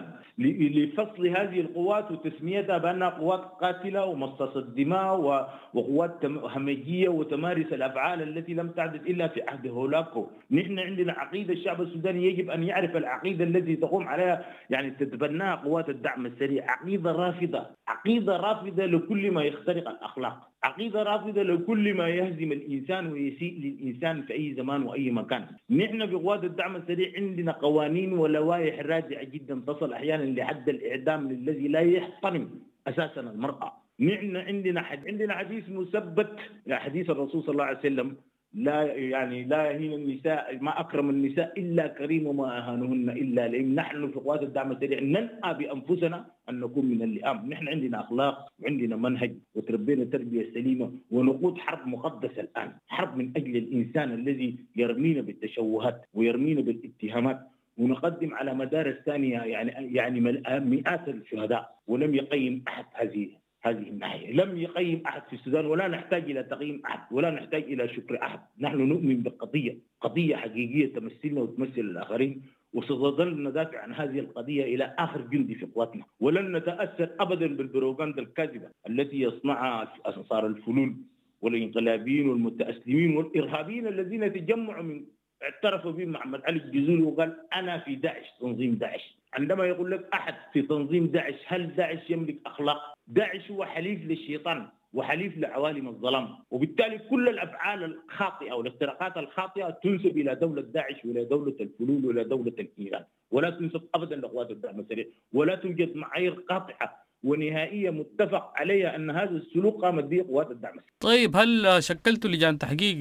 لفصل هذه القوات وتسميتها بأنها قوات قاتلة ومصاصة دماء وقوات همجية وتمارس الأفعال التي لم تحدث إلا في عهد هولاكو. نحن عندنا عقيدة، الشعب السوداني يجب أن يعرف العقيدة التي تقوم عليها يعني تتبناها قوات الدعم السريع، عقيدة رافضة، عقيدة رافضة لكل ما يخترق الأخلاق، عقيدة رافضة لكل ما يهزم الإنسان ويسيء للإنسان في أي زمان وأي مكان. نحن بقوات الدعم السريع عندنا قوانين ولوائح راجعة جدا تصل أحيانا لحد الإعدام للذي لا يحترم أساسا المرأة. نحن عندنا حد عندنا حديث مثبت، حديث الرسول صلى الله عليه وسلم، لا يعني لا يهين النساء ما أكرم النساء إلا كريم وما أهانهن إلا لئيم. نحن في قوات الدعم السريع ننأى بأنفسنا أن نكون من اللئام. نحن عندنا أخلاق وعندنا منهج وتربينا تربية سليمة ونقود حرب مقدسة الآن، حرب من أجل الإنسان الذي يرمينا بالتشوهات ويرمينا بالاتهامات، ونقدم على مدار الثانية يعني يعني مئات الشهداء ولم يقيم أحد هذه هذه الناحية، لم يقيم أحد في السودان، ولا نحتاج إلى تقييم أحد ولا نحتاج إلى شكر أحد. نحن نؤمن بقضية قضية حقيقية تمثلنا وتمثل الآخرين، وسنظل ندافع عن هذه القضية إلى آخر جندي في قواتنا، ولن نتأثر أبدا بالبروباغندا الكاذبة التي يصنعها أنصار الفلول والانقلابيين والمتأسلمين والإرهابيين الذين تجمعوا من اعترفوا به محمد علي الجزولي وقال أنا في داعش، تنظيم داعش. عندما يقول لك أحد في تنظيم داعش، هل داعش يملك أخلاق؟ داعش هو حليف للشيطان وحليف لعوالم الظلام، وبالتالي كل الأفعال الخاطئة والاختراقات الخاطئة تنسب إلى دولة داعش وإلى دولة الفلول وإلى دولة الإيران، ولا تنسب أبدا لقوات الدعم السريع، ولا توجد معايير قاطعة ونهائية متفق عليها أن هذا السلوك قامت به قوات الدعم السريع. طيب هل شكلتوا لجان تحقيق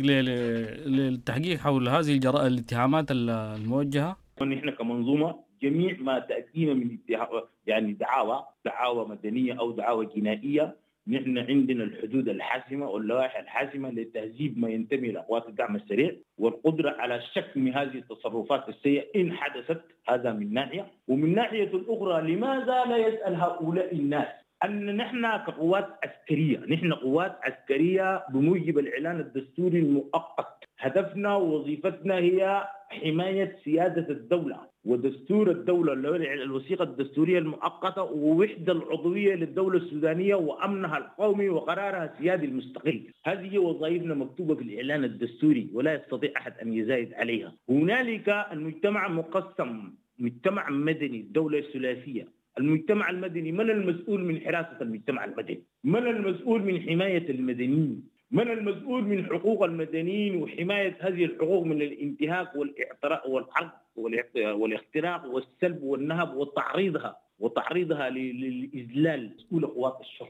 للتحقيق حول هذه الجرائم الاتهامات الموجهة؟ نحن كمنظومة جميع ما تأتينا من يعني دعاوى دعاوى مدنية أو دعاوى جنائية، نحن عندنا الحدود الحاسمة واللوائح الحاسمة لتهذيب ما ينتمي لقوات الدعم السريع والقدرة على شتم هذه التصرفات السيئة إن حدثت. هذا من ناحية، ومن ناحية الأخرى لماذا لا يسأل هؤلاء الناس أن نحن كقوات عسكرية، نحن قوات عسكرية بموجب الإعلان الدستوري المؤقت، هدفنا ووظيفتنا هي حماية سيادة الدولة ودستور الدولة، الوثيقة الدستورية المؤقتة ووحدة العضوية للدولة السودانية وأمنها القومي وقرارها السيادي المستقل. هذه وظائفنا مكتوبة في الإعلان الدستوري ولا يستطيع أحد أن يزايد عليها. هنالك المجتمع مقسم، مجتمع مدني، الدولة الثلاثية. المجتمع المدني، من المسؤول من حراسة المجتمع المدني؟ من المسؤول من حماية المدنيين؟ من المسؤول من حقوق المدنيين وحماية هذه الحقوق من الانتهاك والاعتراء والعرض والاختراق والسلب والنهب وتعريضها وتعريضها للإذلال؟ مسؤول قوات الشرطة.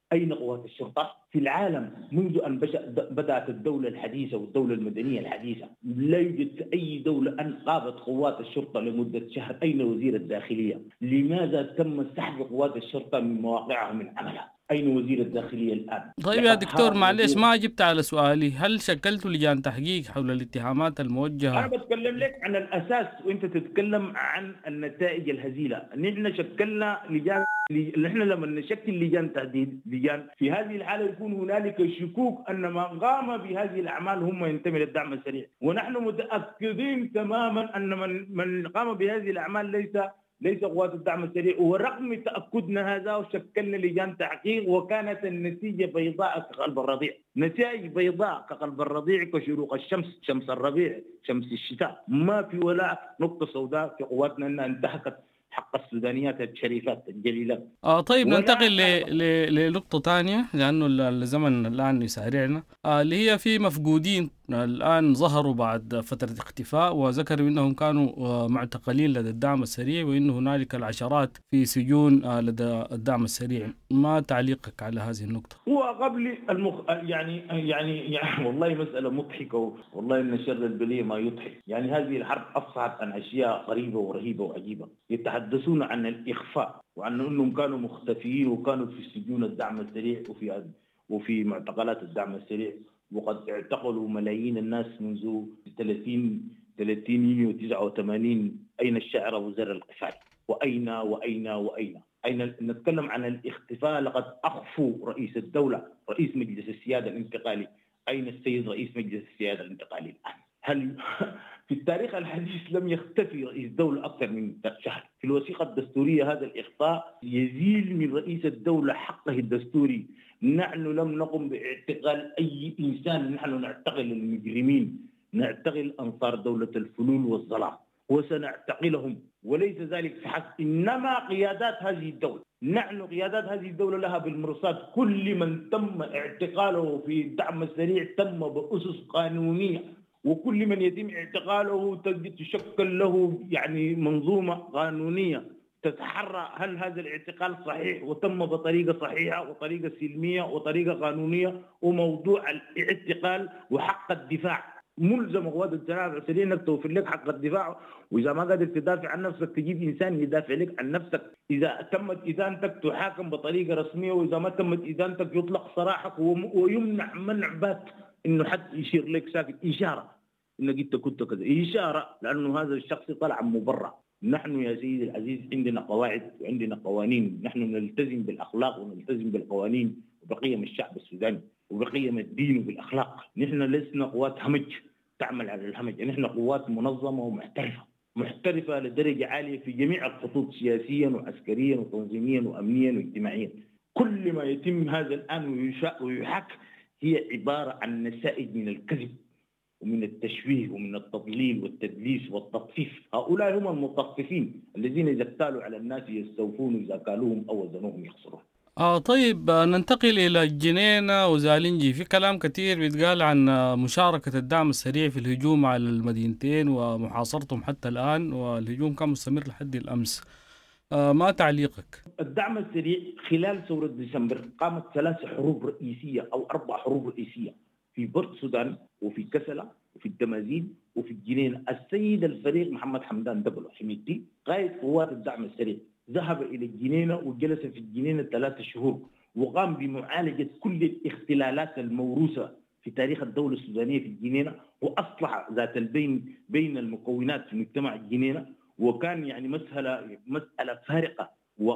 أين قوات الشرطة؟ في العالم منذ أن بدأت الدولة الحديثة والدولة المدنية الحديثة لا يوجد في أي دولة أن قامت قوات الشرطة لمدة شهر. أين وزير الداخلية؟ لماذا تم سحب قوات الشرطة من مواقعها من عملها؟ أين وزير الداخلية الآن؟ طيب يا دكتور معلش ما جبت على سؤالي، هل شكلتوا لجان تحقيق حول الاتهامات الموجهة؟ أنا بتكلم لك عن الأساس وأنت تتكلم عن النتائج الهزيلة. نحن شكلنا لجان، نحن لما نشكل لجان تحديد لجان في هذه الحالة يكون هنالك شكوك أن من قام بهذه الأعمال هم ينتمي للدعم السريع، ونحن متأكدين تماما أن من من قام بهذه الأعمال ليس ليس قوات الدعم السريع. ورغم تأكدنا هذا وشكلنا لجان تحقيق وكانت النتيجة بيضاء كقلب الرضيع، نتائج بيضاء كقلب الرضيع كشروق الشمس، شمس الربيع، شمس الشتاء. ما في ولا نقطة سوداء في قواتنا أنها انتهكت حق السودانيات الشريفات الجليلات. آه طيب ننتقل ل... ل... لنقطة ثانية لأنه الزمن الآن يسارعنا، آه اللي هي في مفقودين الآن ظهروا بعد فترة اختفاء، وذكروا أنهم كانوا آه معتقلين لدى الدعم السريع، وأن هنالك العشرات في سجون آه لدى الدعم السريع. ما تعليقك على هذه النقطة؟ هو قبل المخ... يعني يعني يعني والله مسألة مضحكة، والله إن شر البلية ما يضحك. يعني هذه الحرب أفصحت عن أشياء غريبة ورهيبة وعجيبة. يتحدثون عن الإخفاء وعن أنهم كانوا مختفيين وكانوا في سجون الدعم السريع وفي وفي معتقلات الدعم السريع، وقد اعتقلوا ملايين الناس منذ ثلاثين يونيو تسعة وثمانين. أين الشعر أبو زر القفال؟ وأين وأين وأين أين نتكلم عن الاختفاء؟ لقد أخفوا رئيس الدولة، رئيس مجلس السيادة الانتقالي. أين السيد رئيس مجلس السيادة الانتقالي الآن؟ هل في التاريخ الحديث لم يختفي رئيس دولة أكثر من شهر؟ في الوثيقة الدستورية هذا الإخفاء يزيل من رئيس الدولة حقه الدستوري. نحن لم نقم باعتقال أي إنسان، نحن نعتقل المجرمين، نعتقل أنصار دولة الفلول والظلام وسنعتقلهم. وليس ذلك فحسب، إنما قيادات هذه الدولة. نحن قيادات هذه الدولة لها بالمرصاد كل من تم اعتقاله في الدعم السريع تم بأسس قانونية، وكل من يتم اعتقاله تشكل له يعني منظومة قانونية تتحرى هل هذا الاعتقال صحيح وتم بطريقة صحيحة وطريقة سلمية وطريقة قانونية. وموضوع الاعتقال وحق الدفاع ملزم قوات الدعم السريع انك توفر لك حق الدفاع، واذا ما قادر تدافع عن نفسك تجيب انسان يدافع لك عن نفسك. اذا تمت ادانتك تحاكم بطريقه رسميه، واذا ما تمت ادانتك يطلق سراحك ويمنع منع بات انه حد يشير لك ساكت اشاره انك انت كنت كذا، اشاره لانه هذا الشخص طلع مبرر. نحن يا سيدي العزيز عندنا قواعد وعندنا قوانين، نحن نلتزم بالاخلاق ونلتزم بالقوانين وبقيم الشعب السوداني وبقيم الدين وبالاخلاق. نحن لسنا قوات همج تعمل على الهمج، نحن قوات منظمه ومحترفه، محترفه لدرجه عاليه في جميع الخطوط سياسيا وعسكريا وتنظيميا وامنيا واجتماعيا. كل ما يتم هذا الان ويحاك هي عباره عن نسائج من الكذب ومن التشويه ومن التضليل والتدليس والتطفيف. هؤلاء هم المطففين الذين إذا اكتالوا على الناس يستوفون وإذا كالوهم أو وزنوهم يخسرون. آه طيب ننتقل إلى الجنينة وزالنجي. في كلام كثير بيتقال عن مشاركة الدعم السريع في الهجوم على المدينتين ومحاصرتهم حتى الآن، والهجوم كان مستمر لحد الأمس. آه ما تعليقك؟ الدعم السريع خلال ثورة ديسمبر قامت ثلاث حروب رئيسية أو أربع حروب رئيسية في بورت السودان وفي كسلة وفي الدمازين وفي الجنينة. السيد الفريق محمد حمدان دبلو حميدتي قائد قوات الدعم السريع ذهب إلى الجنينة وجلس في الجنينة ثلاثة شهور وقام بمعالجة كل الاختلالات الموروثة في تاريخ الدولة السودانية في الجنينة، وأصلح ذات البين بين المكونات في مجتمع الجنينة. وكان يعني مسألة مسألة فارقة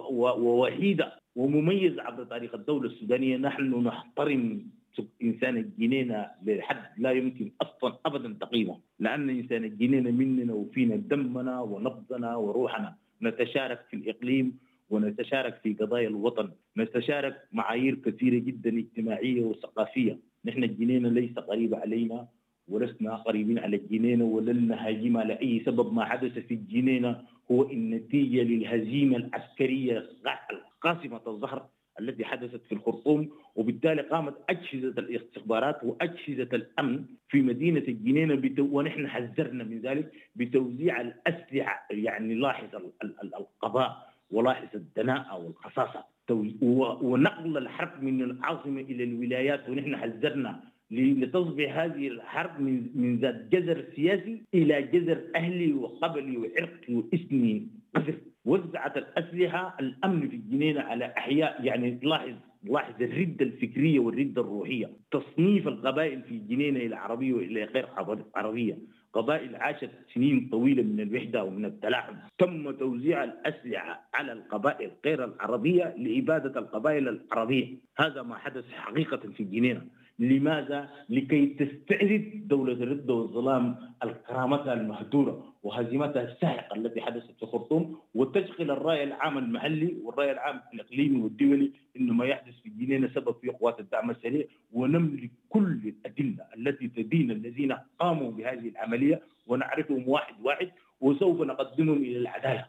ووحيدة ومميزة عبر تاريخ الدولة السودانية. نحن نحترم إنسان الجنينة لحد لا يمكن أصلا أبدا تقييمه، لأن إنسان الجنينة مننا وفينا دمنا ونبضنا وروحنا. نتشارك في الإقليم ونتشارك في قضايا الوطن، نتشارك معايير كثيرة جدا اجتماعية وثقافية. نحن الجنينة ليس قريبة علينا ولسنا قريبين على الجنينة ولن نهاجم لأي سبب. ما حدث في الجنينة هو النتيجة للهزيمة العسكرية قاسمة الظهر التي حدثت في الخرطوم، وبالتالي قامت أجهزة الاستخبارات وأجهزة الأمن في مدينة الجنينة بتو... ونحن حذرنا من ذلك بتوزيع الأسلحة. يعني لاحظ القضاء ولاحظ الدناءة والخصاصة ونقل الحرب من العاصمة إلى الولايات. ونحن حذرنا لتصبح هذه الحرب من من ذات جذر سياسي إلى جذر أهلي وقبلي وعرقي وإسمي قذر. وزعت الأسلحة الأمن في الجنينة على أحياء، يعني لاحظ لاحظ الردة الفكرية والردة الروحية. تصنيف القبائل في الجنينة إلى عربية وإلى غير عربية. قبائل عاشت سنين طويلة من الوحدة ومن التلاحم. تم توزيع الأسلحة على القبائل غير العربية لإبادة القبائل العربية. هذا ما حدث حقيقة في الجنينة. لماذا؟ لكي تستعيد دولة الردة والظلام الكرامتها المهدورة وهزيمتها الساحقة التي حدثت في خرطوم، وتشغل الرأي العام المحلي والرأي العام الإقليمي والدولي إنه ما يحدث في الجنينة سبب في قوات الدعم السريع، ونملك كل الأدلة التي تدين الذين قاموا بهذه العملية ونعرفهم واحد واحد وسوف نقدمهم إلى العدالة.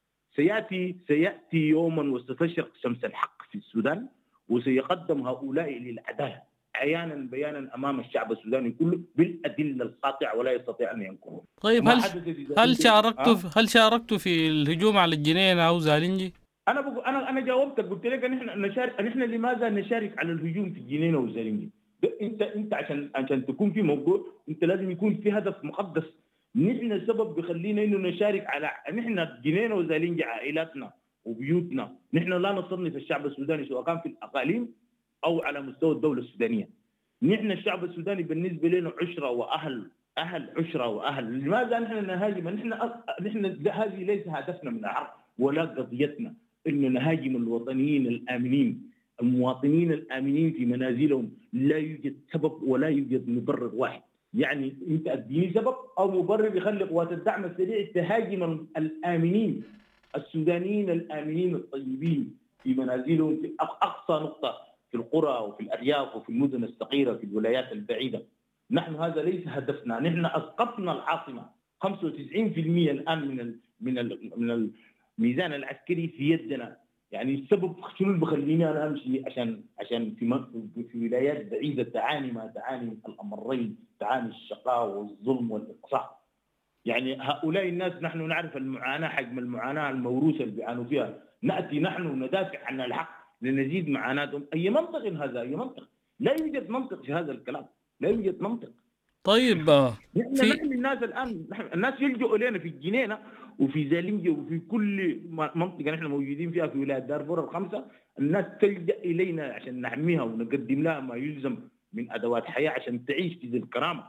سيأتي سيأتي يوما وستشرق شمس الحق في السودان وسيقدم هؤلاء للعدالة عيانا بيانا امام الشعب السوداني كله بالادله القاطعه ولا يستطيع ان ينكرها. طيب هل هل شاركتوا أه؟ هل شاركتوا في الهجوم على الجنينه او زالنجي؟ انا بقول انا انا جاوبتك، قلت لك نحن نشارك. نحن لماذا نشارك على الهجوم في الجنينه وزالنجي؟ انت انت عشان عشان تكون في موضوع انت لازم يكون في هدف مقدس. نحن السبب بيخلينا انه نشارك على نحن الجنينه وزالنجي عائلاتنا وبيوتنا. نحن لا نصنف الشعب السوداني سواء كان في الاقاليم أو على مستوى الدولة السودانية. نحن الشعب السوداني بالنسبة لنا عشرة وأهل أهل عشرة وأهل. لماذا نحن نهاجم؟ نحن نحن هذه ليس هدفنا من الحرب ولا قضيتنا إنه نهاجم الوطنيين الآمنين المواطنين الآمنين في منازلهم. لا يوجد سبب ولا يوجد مبرر واحد. يعني أنت أديني سبب أو مبرر يخلي قوات الدعم السريع تهاجم الآمنين السودانيين الآمنين الطيبين في منازلهم في أقصى نقطة في القرى وفي الأرياف وفي المدن الصغيرة في الولايات البعيدة. نحن هذا ليس هدفنا. نحن أسقطنا العاصمة خمسة وتسعين بالمئة الآن من ال من ال من الميزان العسكري في يدنا. يعني السبب شنو اللي بخليني أنا أمشي عشان عشان في في ولايات بعيدة تعاني ما تعاني الأمرين، تعاني الشقاء والظلم والإقصاء. يعني هؤلاء الناس نحن نعرف المعاناة، حجم المعاناة الموروثة اللي بيعانوا فيها. نأتي نحن ندافع عن الحق لنزيد معاناتهم. أي منطق هذا؟ أي منطق؟ لا يوجد منطق في هذا الكلام. لا يوجد منطق. طيب نحن في... نحن الناس الآن الناس يلجؤوا إلينا في الجنينة وفي زالنجي وفي كل منطقة نحن موجودين فيها في ولاية دارفور الخمسة. الناس تلجأ إلينا عشان نحميها ونقدم لها ما يلزم من أدوات حياة عشان تعيش في ذي الكرامة.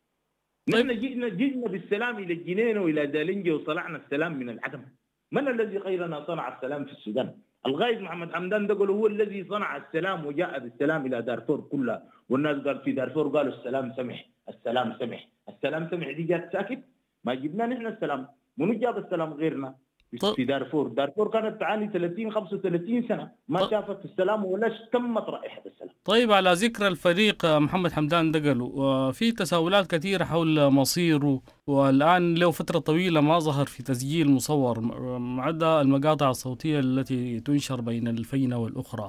طيب. نحن جئنا جئنا بالسلام إلى الجنينة وإلى زالنجي وصنعنا السلام من العدم. من الذي غيرنا صنع السلام في السودان؟ القائد محمد حمدان دقلو هو الذي صنع السلام وجاء بالسلام إلى دارفور كلها. والناس قال في دارفور قالوا السلام سمح السلام سمح السلام سمح دي جات ساكت. ما جبنا نحن السلام. منو جاب السلام غيرنا في دارفور؟ دارفور كانت تعاني ثلاثين خمسة وثلاثين سنة ما شافت السلام ولا تمت رائحة السلام. طيب على ذكر الفريق محمد حمدان دقلو، وفي تساؤلات كثيرة حول مصيره، والآن له فترة طويلة ما ظهر في تسجيل مصور عدا المقاطع الصوتية التي تنشر بين الفينة والأخرى.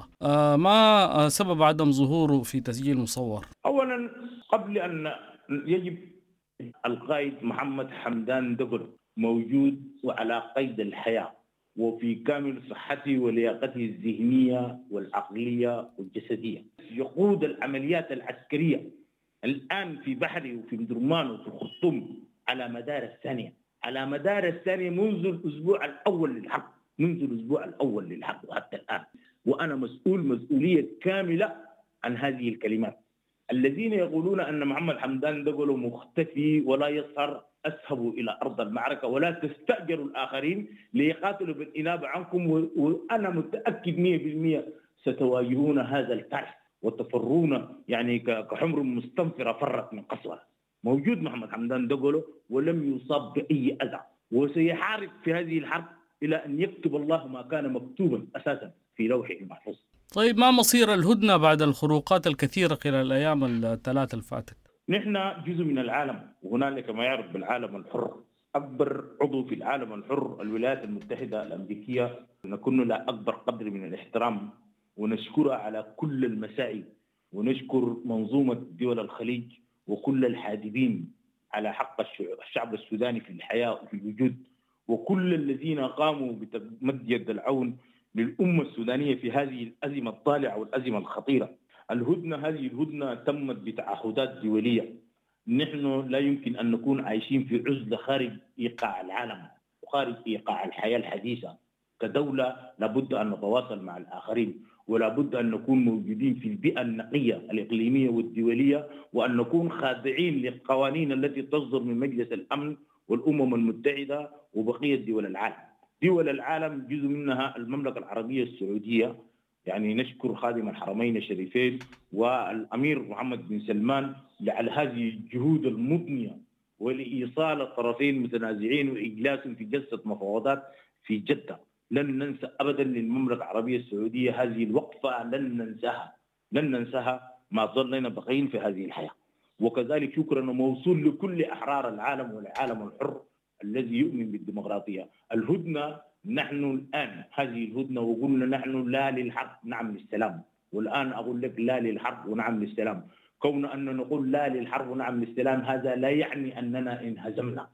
ما سبب عدم ظهوره في تسجيل مصور؟ أولا قبل أن يجب القائد محمد حمدان دقلو موجود وعلى قيد الحياة وفي كامل صحته ولياقته الذهنية والعقلية والجسدية. يقود العمليات العسكرية الآن في بحري وفي مدرمان وفي خرطوم على مدار الثانية على مدار الثانية منذ الأسبوع الأول للحرب منذ الأسبوع الأول للحرب وحتى الآن. وأنا مسؤول مسؤولية كاملة عن هذه الكلمات. الذين يقولون أن محمد حمدان دقلو مختفي ولا يظهر أذهبوا إلى أرض المعركة ولا تستأجروا الآخرين ليقاتلوا بالإنابة عنكم. وأنا متأكد مئة بالمئة ستواجهون هذا الكارث وتفرون يعني كحمر مستنفرة فرت من قسوة. موجود محمد حمدان دقلو ولم يصاب بأي أذى وسيحارب في هذه الحرب إلى أن يكتب الله ما كان مكتوبا أساسا في لوحه المحفوظ. طيب ما مصير الهدنة بعد الخروقات الكثيرة خلال الأيام الثلاثة الفاتت؟ نحن جزء من العالم وهنالك ما يعرف بالعالم الحر. أكبر عضو في العالم الحر الولايات المتحدة الأمريكية. نكون لها أكبر قدر من الاحترام ونشكرها على كل المساعي ونشكر منظومة دول الخليج وكل الحادثين على حق الشعب السوداني في الحياة وفي الوجود وكل الذين قاموا بمد يد العون للأمة السودانية في هذه الأزمة الطالعة والأزمة الخطيرة. الهدنة هذه الهدنة تمت بتعهدات دولية. نحن لا يمكن أن نكون عايشين في عزلة خارج إيقاع العالم وخارج إيقاع الحياة الحديثة. كدولة لابد أن نتواصل مع الآخرين، ولا بد أن نكون موجودين في البيئة النقية الإقليمية والدولية، وأن نكون خاضعين للقوانين التي تصدر من مجلس الأمن والأمم المتحدة وبقية دول العالم. دول العالم جزء منها المملكة العربية السعودية، يعني نشكر خادم الحرمين الشريفين والأمير محمد بن سلمان على هذه الجهود المضنية ولإيصال الطرفين متنازعين وإجلاسهم في جلسة مفاوضات في جدة. لن ننسى أبدا للمملكة العربية السعودية هذه الوقفة، لن ننساها لن ننساها ما ظلنا بقين في هذه الحياة. وكذلك شكرا موصول لكل أحرار العالم والعالم الحر الذي يؤمن بالديمقراطية. الهدنة نحن الآن هذه الهدنة وقلنا نحن لا للحرب نعم للسلام، والآن أقول لك لا للحرب ونعم للسلام. كون أن نقول لا للحرب ونعم للسلام هذا لا يعني أننا انهزمنا.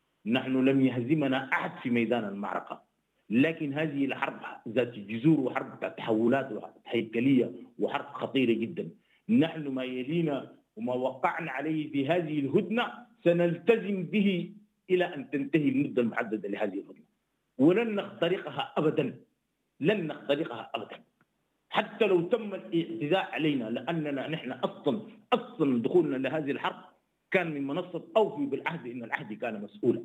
نحن لم يهزمنا أحد في ميدان المعركة، لكن هذه الحرب ذات جذور وحرب تحولات هيكلية وحرب خطيرة جدا. نحن ما يلينا وما وقعنا عليه في هذه الهدنة سنلتزم به إلى أن تنتهي المدة المحددة لهذه الهدنة، ولن نخترقها أبدا لن نخترقها أبدا حتى لو تم الاعتداء علينا، لأننا نحن أصلا أصلا دخولنا لهذه الحرب كان من منصة أوفي بالعهد، إن العهد كان مسؤولا.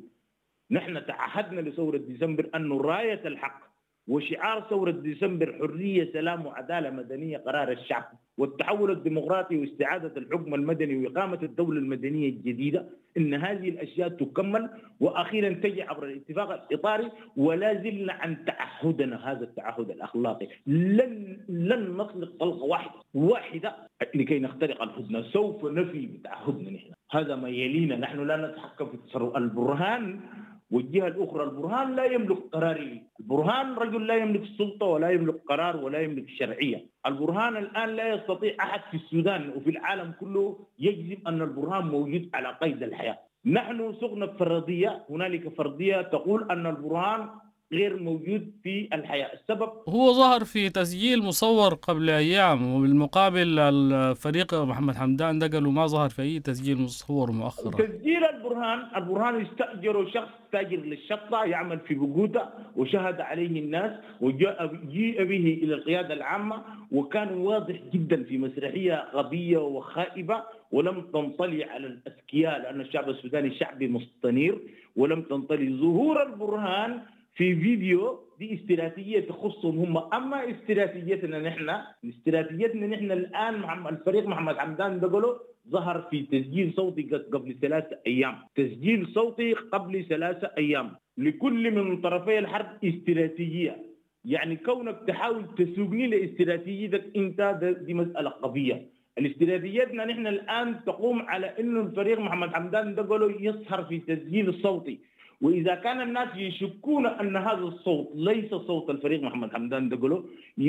نحن تعهدنا لثورة ديسمبر أن راية الحق وشعار ثورة ديسمبر حرية سلام وعدالة مدنية قرار الشعب والتحول الديمقراطي واستعادة الحكم المدني وإقامة الدولة المدنية الجديدة، إن هذه الأشياء تكمل وأخيرا تجي عبر الاتفاق الإطاري. ولا زلنا عن تعهدنا هذا التعهد الأخلاقي، لن لن نطلق طلقة واحدة واحدة لكي نخترق الهدنة. سوف نفي بتعهدنا نحن، هذا ما يلينا. نحن لا نتحكم في تصرف البرهان والجهة الأخرى. البرهان لا يملك قراري، البرهان رجل لا يملك السلطة ولا يملك قرار ولا يملك الشرعية. البرهان الآن لا يستطيع أحد في السودان وفي العالم كله يجزم أن البرهان موجود على قيد الحياة. نحن سقنا فرضية، هنالك فرضية تقول أن البرهان غير موجود في الحياة. السبب هو ظهر في تسجيل مصور قبل أيام، وبالمقابل الفريق محمد حمدان دقل وما ظهر في أي تسجيل مصور مؤخرا. تسجيل البرهان البرهان استأجروا شخص تاجر للشطة يعمل في بقوته وشهد عليه الناس وجاء جيء به إلى القيادة العامة، وكان واضح جدا في مسرحية غبية وخائبة ولم تنطلي على الأذكياء، لأن الشعب السوداني شعب مستنير، ولم تنطلي. ظهور البرهان في فيديو دي استراتيجية تخصهم هم. أما استراتيجيتنا نحن استراتيجيتنا نحن الآن محمد الفريق محمد حمدان دقلو ظهر في تسجيل صوتي قبل ثلاثة أيام، تسجيل صوتي قبل ثلاثة أيام لكل من طرفي الحرب استراتيجية. يعني كونك تحاول تسوقني لاستراتيجيتك أنت دي مسألة قضية. الاستراتيجيتنا نحن الآن تقوم على إنه الفريق محمد حمدان دقلو يظهر في تسجيل الصوتي، وإذا كان الناس يشكون أن هذا الصوت ليس صوت الفريق محمد حمدان دقلو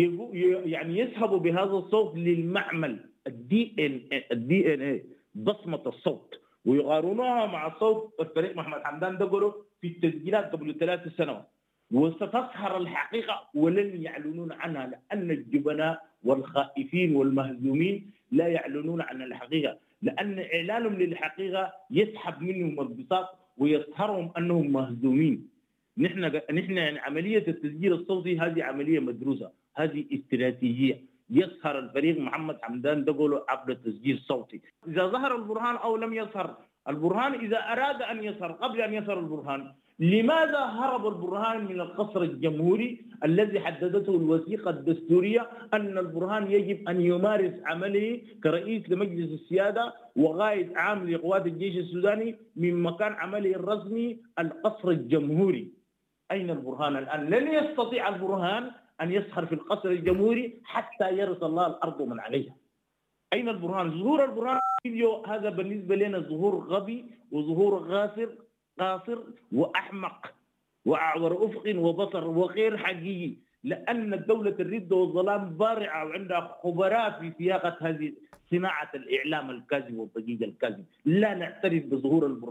يعني يذهبوا بهذا الصوت للمعمل الدي ان الدي ان اي بصمة الصوت ويقارنوها مع صوت الفريق محمد حمدان دقلو في التسجيلات قبل ثلاث سنوات، وستظهر الحقيقة ولن يعلنون عنها، لأن الجبناء والخائفين والمهزومين لا يعلنون عن الحقيقة، لأن إعلانهم للحقيقة يسحب منهم البساط ويظهرهم أنهم مهزومين. نحن نحن يعني عملية التسجيل الصوتي هذه عملية مدروسة، هذه استراتيجية. يظهر الفريق محمد حمدان دقلو عبر تسجيل صوتي. إذا ظهر البرهان أو لم يظهر البرهان، إذا أراد أن يظهر قبل أن يظهر البرهان، لماذا هرب البرهان من القصر الجمهوري الذي حددته الوثيقة الدستورية أن البرهان يجب أن يمارس عمله كرئيس لمجلس السيادة وقائد عام لقوات الجيش السوداني من مكان عمله الرسمي القصر الجمهوري؟ أين البرهان الآن؟ لن يستطيع البرهان أن يسهر في القصر الجمهوري حتى يرث الله الأرض من عليها. أين البرهان؟ ظهور البرهان فيديو هذا بالنسبة لنا ظهور غبي وظهور غاسر قاصر وأحمق وأعور أفق وبصر وغير حقيقي، لأن الدولة الردة والظلام بارعة وعندها خبراء في سياقة هذه صناعة الإعلام الكاذب والضجيج الكاذب. لا نعترف بظهور البرهان،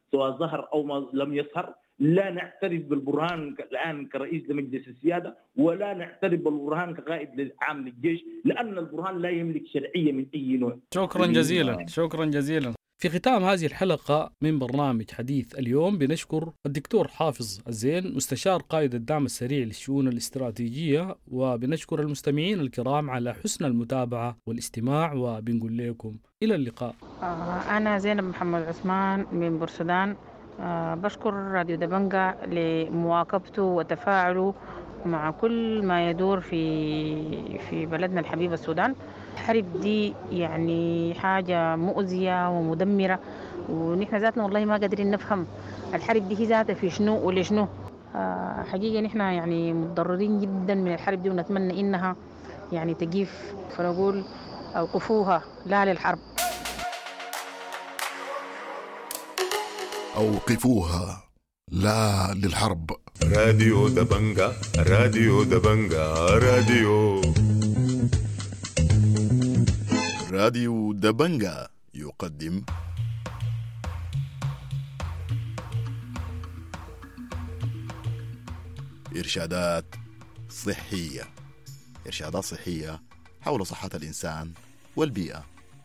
سواء ظهر أو ما لم يظهر. لا نعترف بالبرهان الآن كرئيس لمجلس السيادة، ولا نعترف بالبرهان كقائد عام للجيش، لأن البرهان لا يملك شرعية من أي نوع. شكرا جزيلا. شكرا جزيلا. في ختام هذه الحلقة من برنامج حديث اليوم بنشكر الدكتور حافظ الزين مستشار قائد الدعم السريع للشؤون الاستراتيجية، وبنشكر المستمعين الكرام على حسن المتابعة والاستماع، وبنقول لكم إلى اللقاء. أنا زينب محمد عثمان من بورسودان. أه بشكر راديو دبنجة لمواكبته وتفاعله مع كل ما يدور في في بلدنا الحبيب السودان. الحرب دي يعني حاجة مؤذية ومدمرة، ونحن ذاتنا والله ما قادرين نفهم الحرب دي هي ذاتها في شنو ولشنو. أه حقيقة نحن يعني متضررين جدا من الحرب دي، ونتمنى إنها يعني تجيف، فنقول أوقفوها لا للحرب. أوقفوها لا للحرب. راديو دبنجا، راديو دبنجا، راديو راديو دبنجا يقدم إرشادات صحية. إرشادات صحية حول صحة الإنسان والبيئة.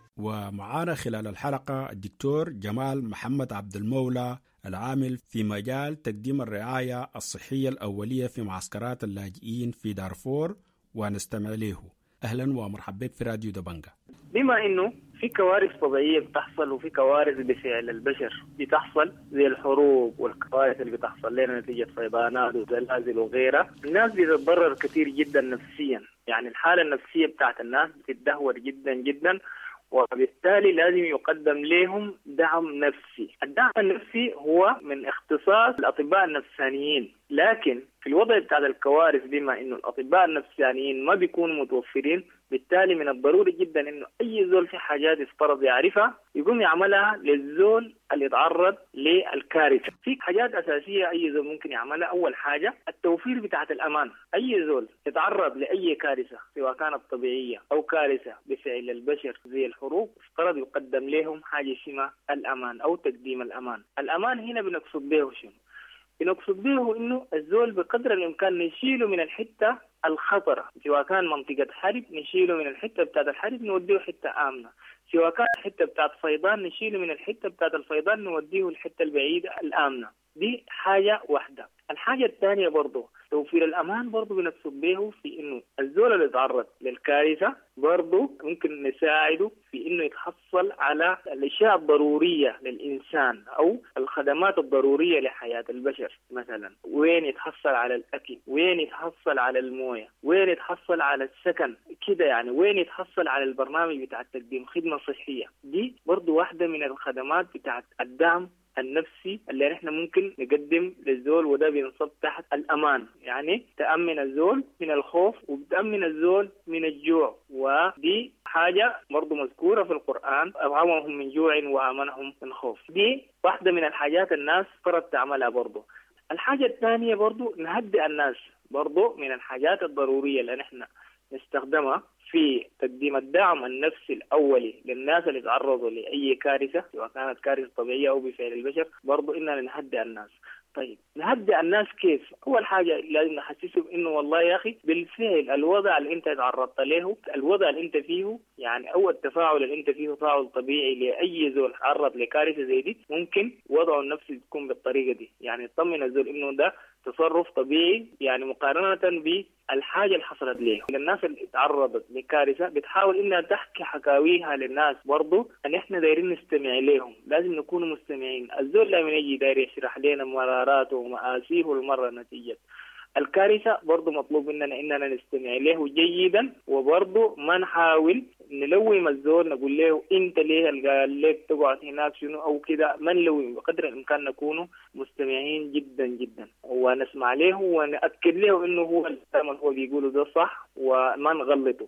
ومعانا خلال الحلقة الدكتور جمال محمد عبد المولى، العامل في مجال تقديم الرعاية الصحية الأولية في معسكرات اللاجئين في دارفور، ونستمع له. أهلا ومرحبا بك في راديو دبنجا. بما إنه في كوارث طبيعية بتحصل وفي كوارث بفعل البشر بتحصل زي الحروب والكوارث اللي بتحصل لنا نتيجة فيضانات وزلازل وغيرها، الناس بتتضرر كثير جدا نفسيا. يعني الحالة النفسية بتاعت الناس بتتدهور جدا جدا، وبالتالي لازم يقدم لهم دعم نفسي. الدعم النفسي هو من اختصاص الأطباء النفسانيين، لكن في الوضع بتاع الكوارث بما إنه الأطباء النفسانيين ما بيكونوا متوفرين، بالتالي من الضروري جدا إنه أي زول في حاجات يفترض يعرفها يقوم يعملها للزول اللي يتعرض للكارثة. في حاجات أساسية أي زول ممكن يعملها. أول حاجة التوفير بتاعت الأمان. أي زول يتعرض لأي كارثة سواء كانت طبيعية أو كارثة بفعل البشر زي الحروب، افترض يقدم لهم حاجة اسمها الأمان أو تقديم الأمان. الأمان هنا بنقصد به شنو؟ بنقصد به إنه الزول بقدر الإمكان نشيله من الحتة الخطرة، سواء كان منطقة حرب نشيله من الحتة بتاعت الحرب نوديه حتة آمنة، سواء كان الحتة بتاعت فيضان نشيله من الحتة بتاعت الفيضان نوديه الحتة البعيدة الآمنة. دي حاجة واحدة. الحاجة الثانية برضو توفير الأمان، برضو بنقصد به في إنه الزول اللي يتعرض للكارثة برضو ممكن نساعده في إنه يتحصل على الأشياء الضرورية للإنسان أو الخدمات الضرورية لحياة البشر. مثلا وين يتحصل على الأكل، وين يتحصل على الموية، وين يتحصل على السكن كده، يعني وين يتحصل على البرنامج بتاع تقديم خدمة صحية. دي برضو واحدة من الخدمات بتاع الدعم النفسي اللي نحن ممكن نقدم للزول، وده بينصب تحت الأمان. يعني تأمن الزول من الخوف وبتأمن الزول من الجوع، ودي حاجة برضو مذكورة في القرآن، أطعمهم من جوع وآمنهم من خوف. دي واحدة من الحاجات الناس فرض تعملها برضو. الحاجة الثانية برضو نهدئ الناس، برضو من الحاجات الضرورية اللي نحن نستخدمها في تقديم الدعم النفسي الأولي للناس اللي تعرضوا لأي كارثة سواء كانت كارثة طبيعية أو بفعل البشر، برضو إننا نهدئ الناس. طيب نهدئ الناس كيف؟ أول حاجة لازم نحسسهم إنه والله يا أخي بالفعل الوضع اللي أنت تعرضت له، الوضع اللي أنت فيه، يعني أو التفاعل اللي أنت فيه تفاعل طبيعي لأي زول تعرض لكارثة زي دي، ممكن وضعه النفسي تكون بالطريقة دي. يعني تطمن الزول إنه ده تصرف طبيعي، يعني مقارنة بالحاجة اللي حصلت له. الناس اللي تعرضت لكارثة بتحاول إنها تحكي حكاويها للناس، برضو أن إحنا دايرين نستمع لهم، لازم نكون مستمعين. الزول لما يجي داير يشرح لنا مراراته ومآسيه المرة نتيجة الكارثة، برضو مطلوب مننا إننا نستمع له جيدا، وبرضو ما نحاول نلوم الزول نقول له أنت ليه قال لك تقعد هناك شنو أو كده. ما نلوم، بقدر الإمكان نكون مستمعين جدا جدا ونسمع له ونأكد له إنه هو الكلام هو بيقوله ده صح وما نغلطه.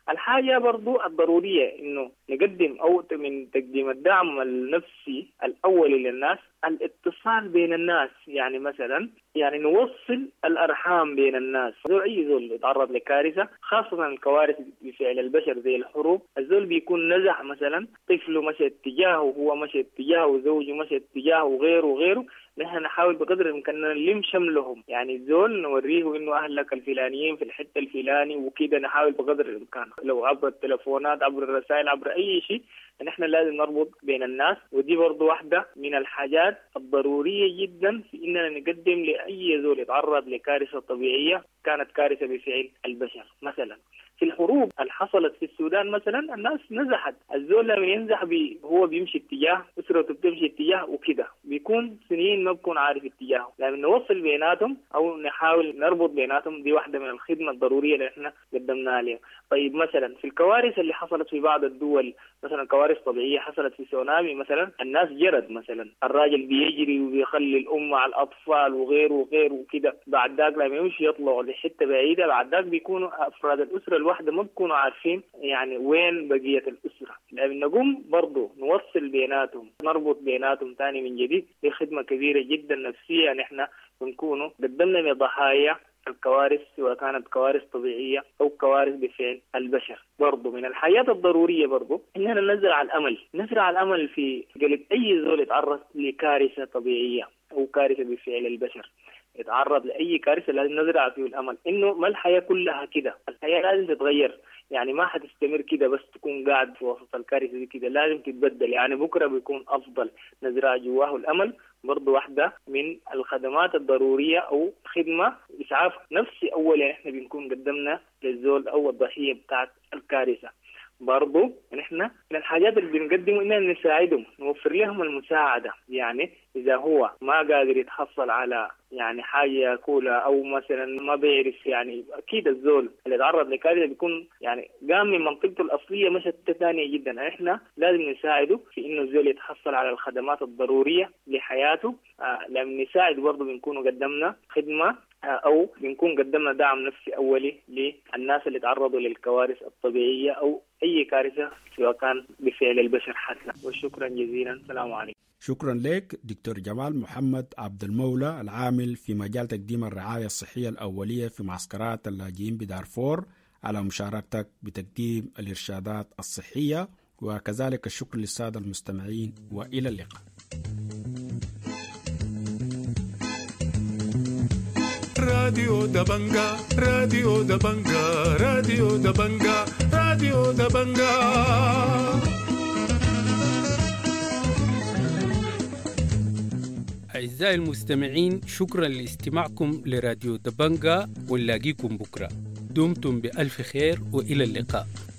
الحاجة برضو الضرورية إنه نقدم أو من تقديم الدعم النفسي الأولي للناس الاتصال بين الناس. يعني مثلا يعني نوصل الأرحام بين الناس. زول أي زول يتعرض لكارثة، خاصة الكوارث بفعل البشر زي الحروب، الزول بيكون نزح مثلا طفله مشى اتجاهه، هو مشى اتجاهه، زوجه مشى اتجاهه، وغيره وغيره. نحن نحاول بقدر الإمكان نلم شملهم، يعني الزول نوريه إنه أهلك الفلانيين في الحتة الفلاني وكده. نحاول بقدر الإمكان لو عبر التلفونات، عبر الرسائل، عبر أي شيء، نحن لازم نربط بين الناس. ودي برضو واحدة من الحاجات الضرورية جدا في إننا نقدم لأي زول يتعرض لكارثة طبيعية كانت كارثة بفعل البشر. مثلا في الحروب اللي حصلت في السودان مثلا الناس نزحت، الزول لما ينزح بي هو بيمشي اتجاه، أسرته بتمشي اتجاه وكده، بيكون سنين ما بكون عارف اتجاهه. لما نوصل بيناتهم أو نحاول نربط بيناتهم، دي واحدة من الخدمة الضرورية اللي احنا قدمناها لهم. طيب مثلا في الكوارث اللي حصلت في بعض الدول، مثلا كوارث طبيعية حصلت في سونامي مثلا، الناس جرد مثلا، الراجل بيجري وبيخلي الأم مع الأطفال وغيره وغيره وكده، بعد ذاك لما يمشي يطلعوا لحتة بعيدة، بعد ذاك بيكونوا أفراد الأسرة الواحدة ما بيكونوا عارفين يعني وين بقية الأسرة. لما نقوم برضو نوصل بيناتهم، نربط بيناتهم تاني من جديد، دي خدمة كبيرة جدا نفسية نحن بنكونوا قدمنا لضحايا الكوارث، سواء كانت كوارث طبيعية أو كوارث بفعل البشر. برضو من الحياة الضرورية برضو إننا نزرع الأمل، نزرع الأمل في قلب أي زول يتعرض لكارثة طبيعية أو كارثة بفعل البشر، يتعرض لأي كارثة لازم نزرع فيه الأمل إنه ما الحياة كلها كده، الحياة لازم تتغير. يعني ما حتستمر كده بس تكون قاعد في وسط الكارثة دي كده، لازم تتبدل، يعني بكرة بيكون أفضل. نزرع جواه الأمل برضو واحدة من الخدمات الضرورية أو خدمة إسعاف نفسي أولا إحنا بنكون قدمنا للزول أو الضحية بتاعت الكارثة. برضو نحن من الحاجات اللي بنقدمه إننا نساعدهم، نوفر لهم المساعدة. يعني إذا هو ما قادر يتحصل على يعني حاجة كولا أو مثلا ما بيعرف، يعني أكيد الزول اللي تعرض لكارثة بيكون يعني قام من منطقته الأصلية مشت ثانية جدا، إحنا لازم نساعده في إنه الزول يتحصل على الخدمات الضرورية لحياته. آه لما نساعد برضو بنكون قدمنا خدمة أو بنكون قدمنا دعم نفسي أولي للناس اللي تعرضوا للكوارث الطبيعية أو أي كارثة سواء كان بفعل البشر حتى. وشكرا جزيلا، السلام عليكم. شكرا لك دكتور جمال محمد عبد المولى، العامل في مجال تقديم الرعاية الصحية الأولية في معسكرات اللاجئين بدارفور، على مشاركتك بتقديم الإرشادات الصحية. وكذلك الشكر للسادة المستمعين، وإلى اللقاء. راديو دبنجا راديو دبنجا راديو دبنجا راديو دبنجا. أعزائي المستمعين، شكرا لاستماعكم لراديو دبنجا، ونلاقيكم بكرة. دمتم بألف خير وإلى اللقاء.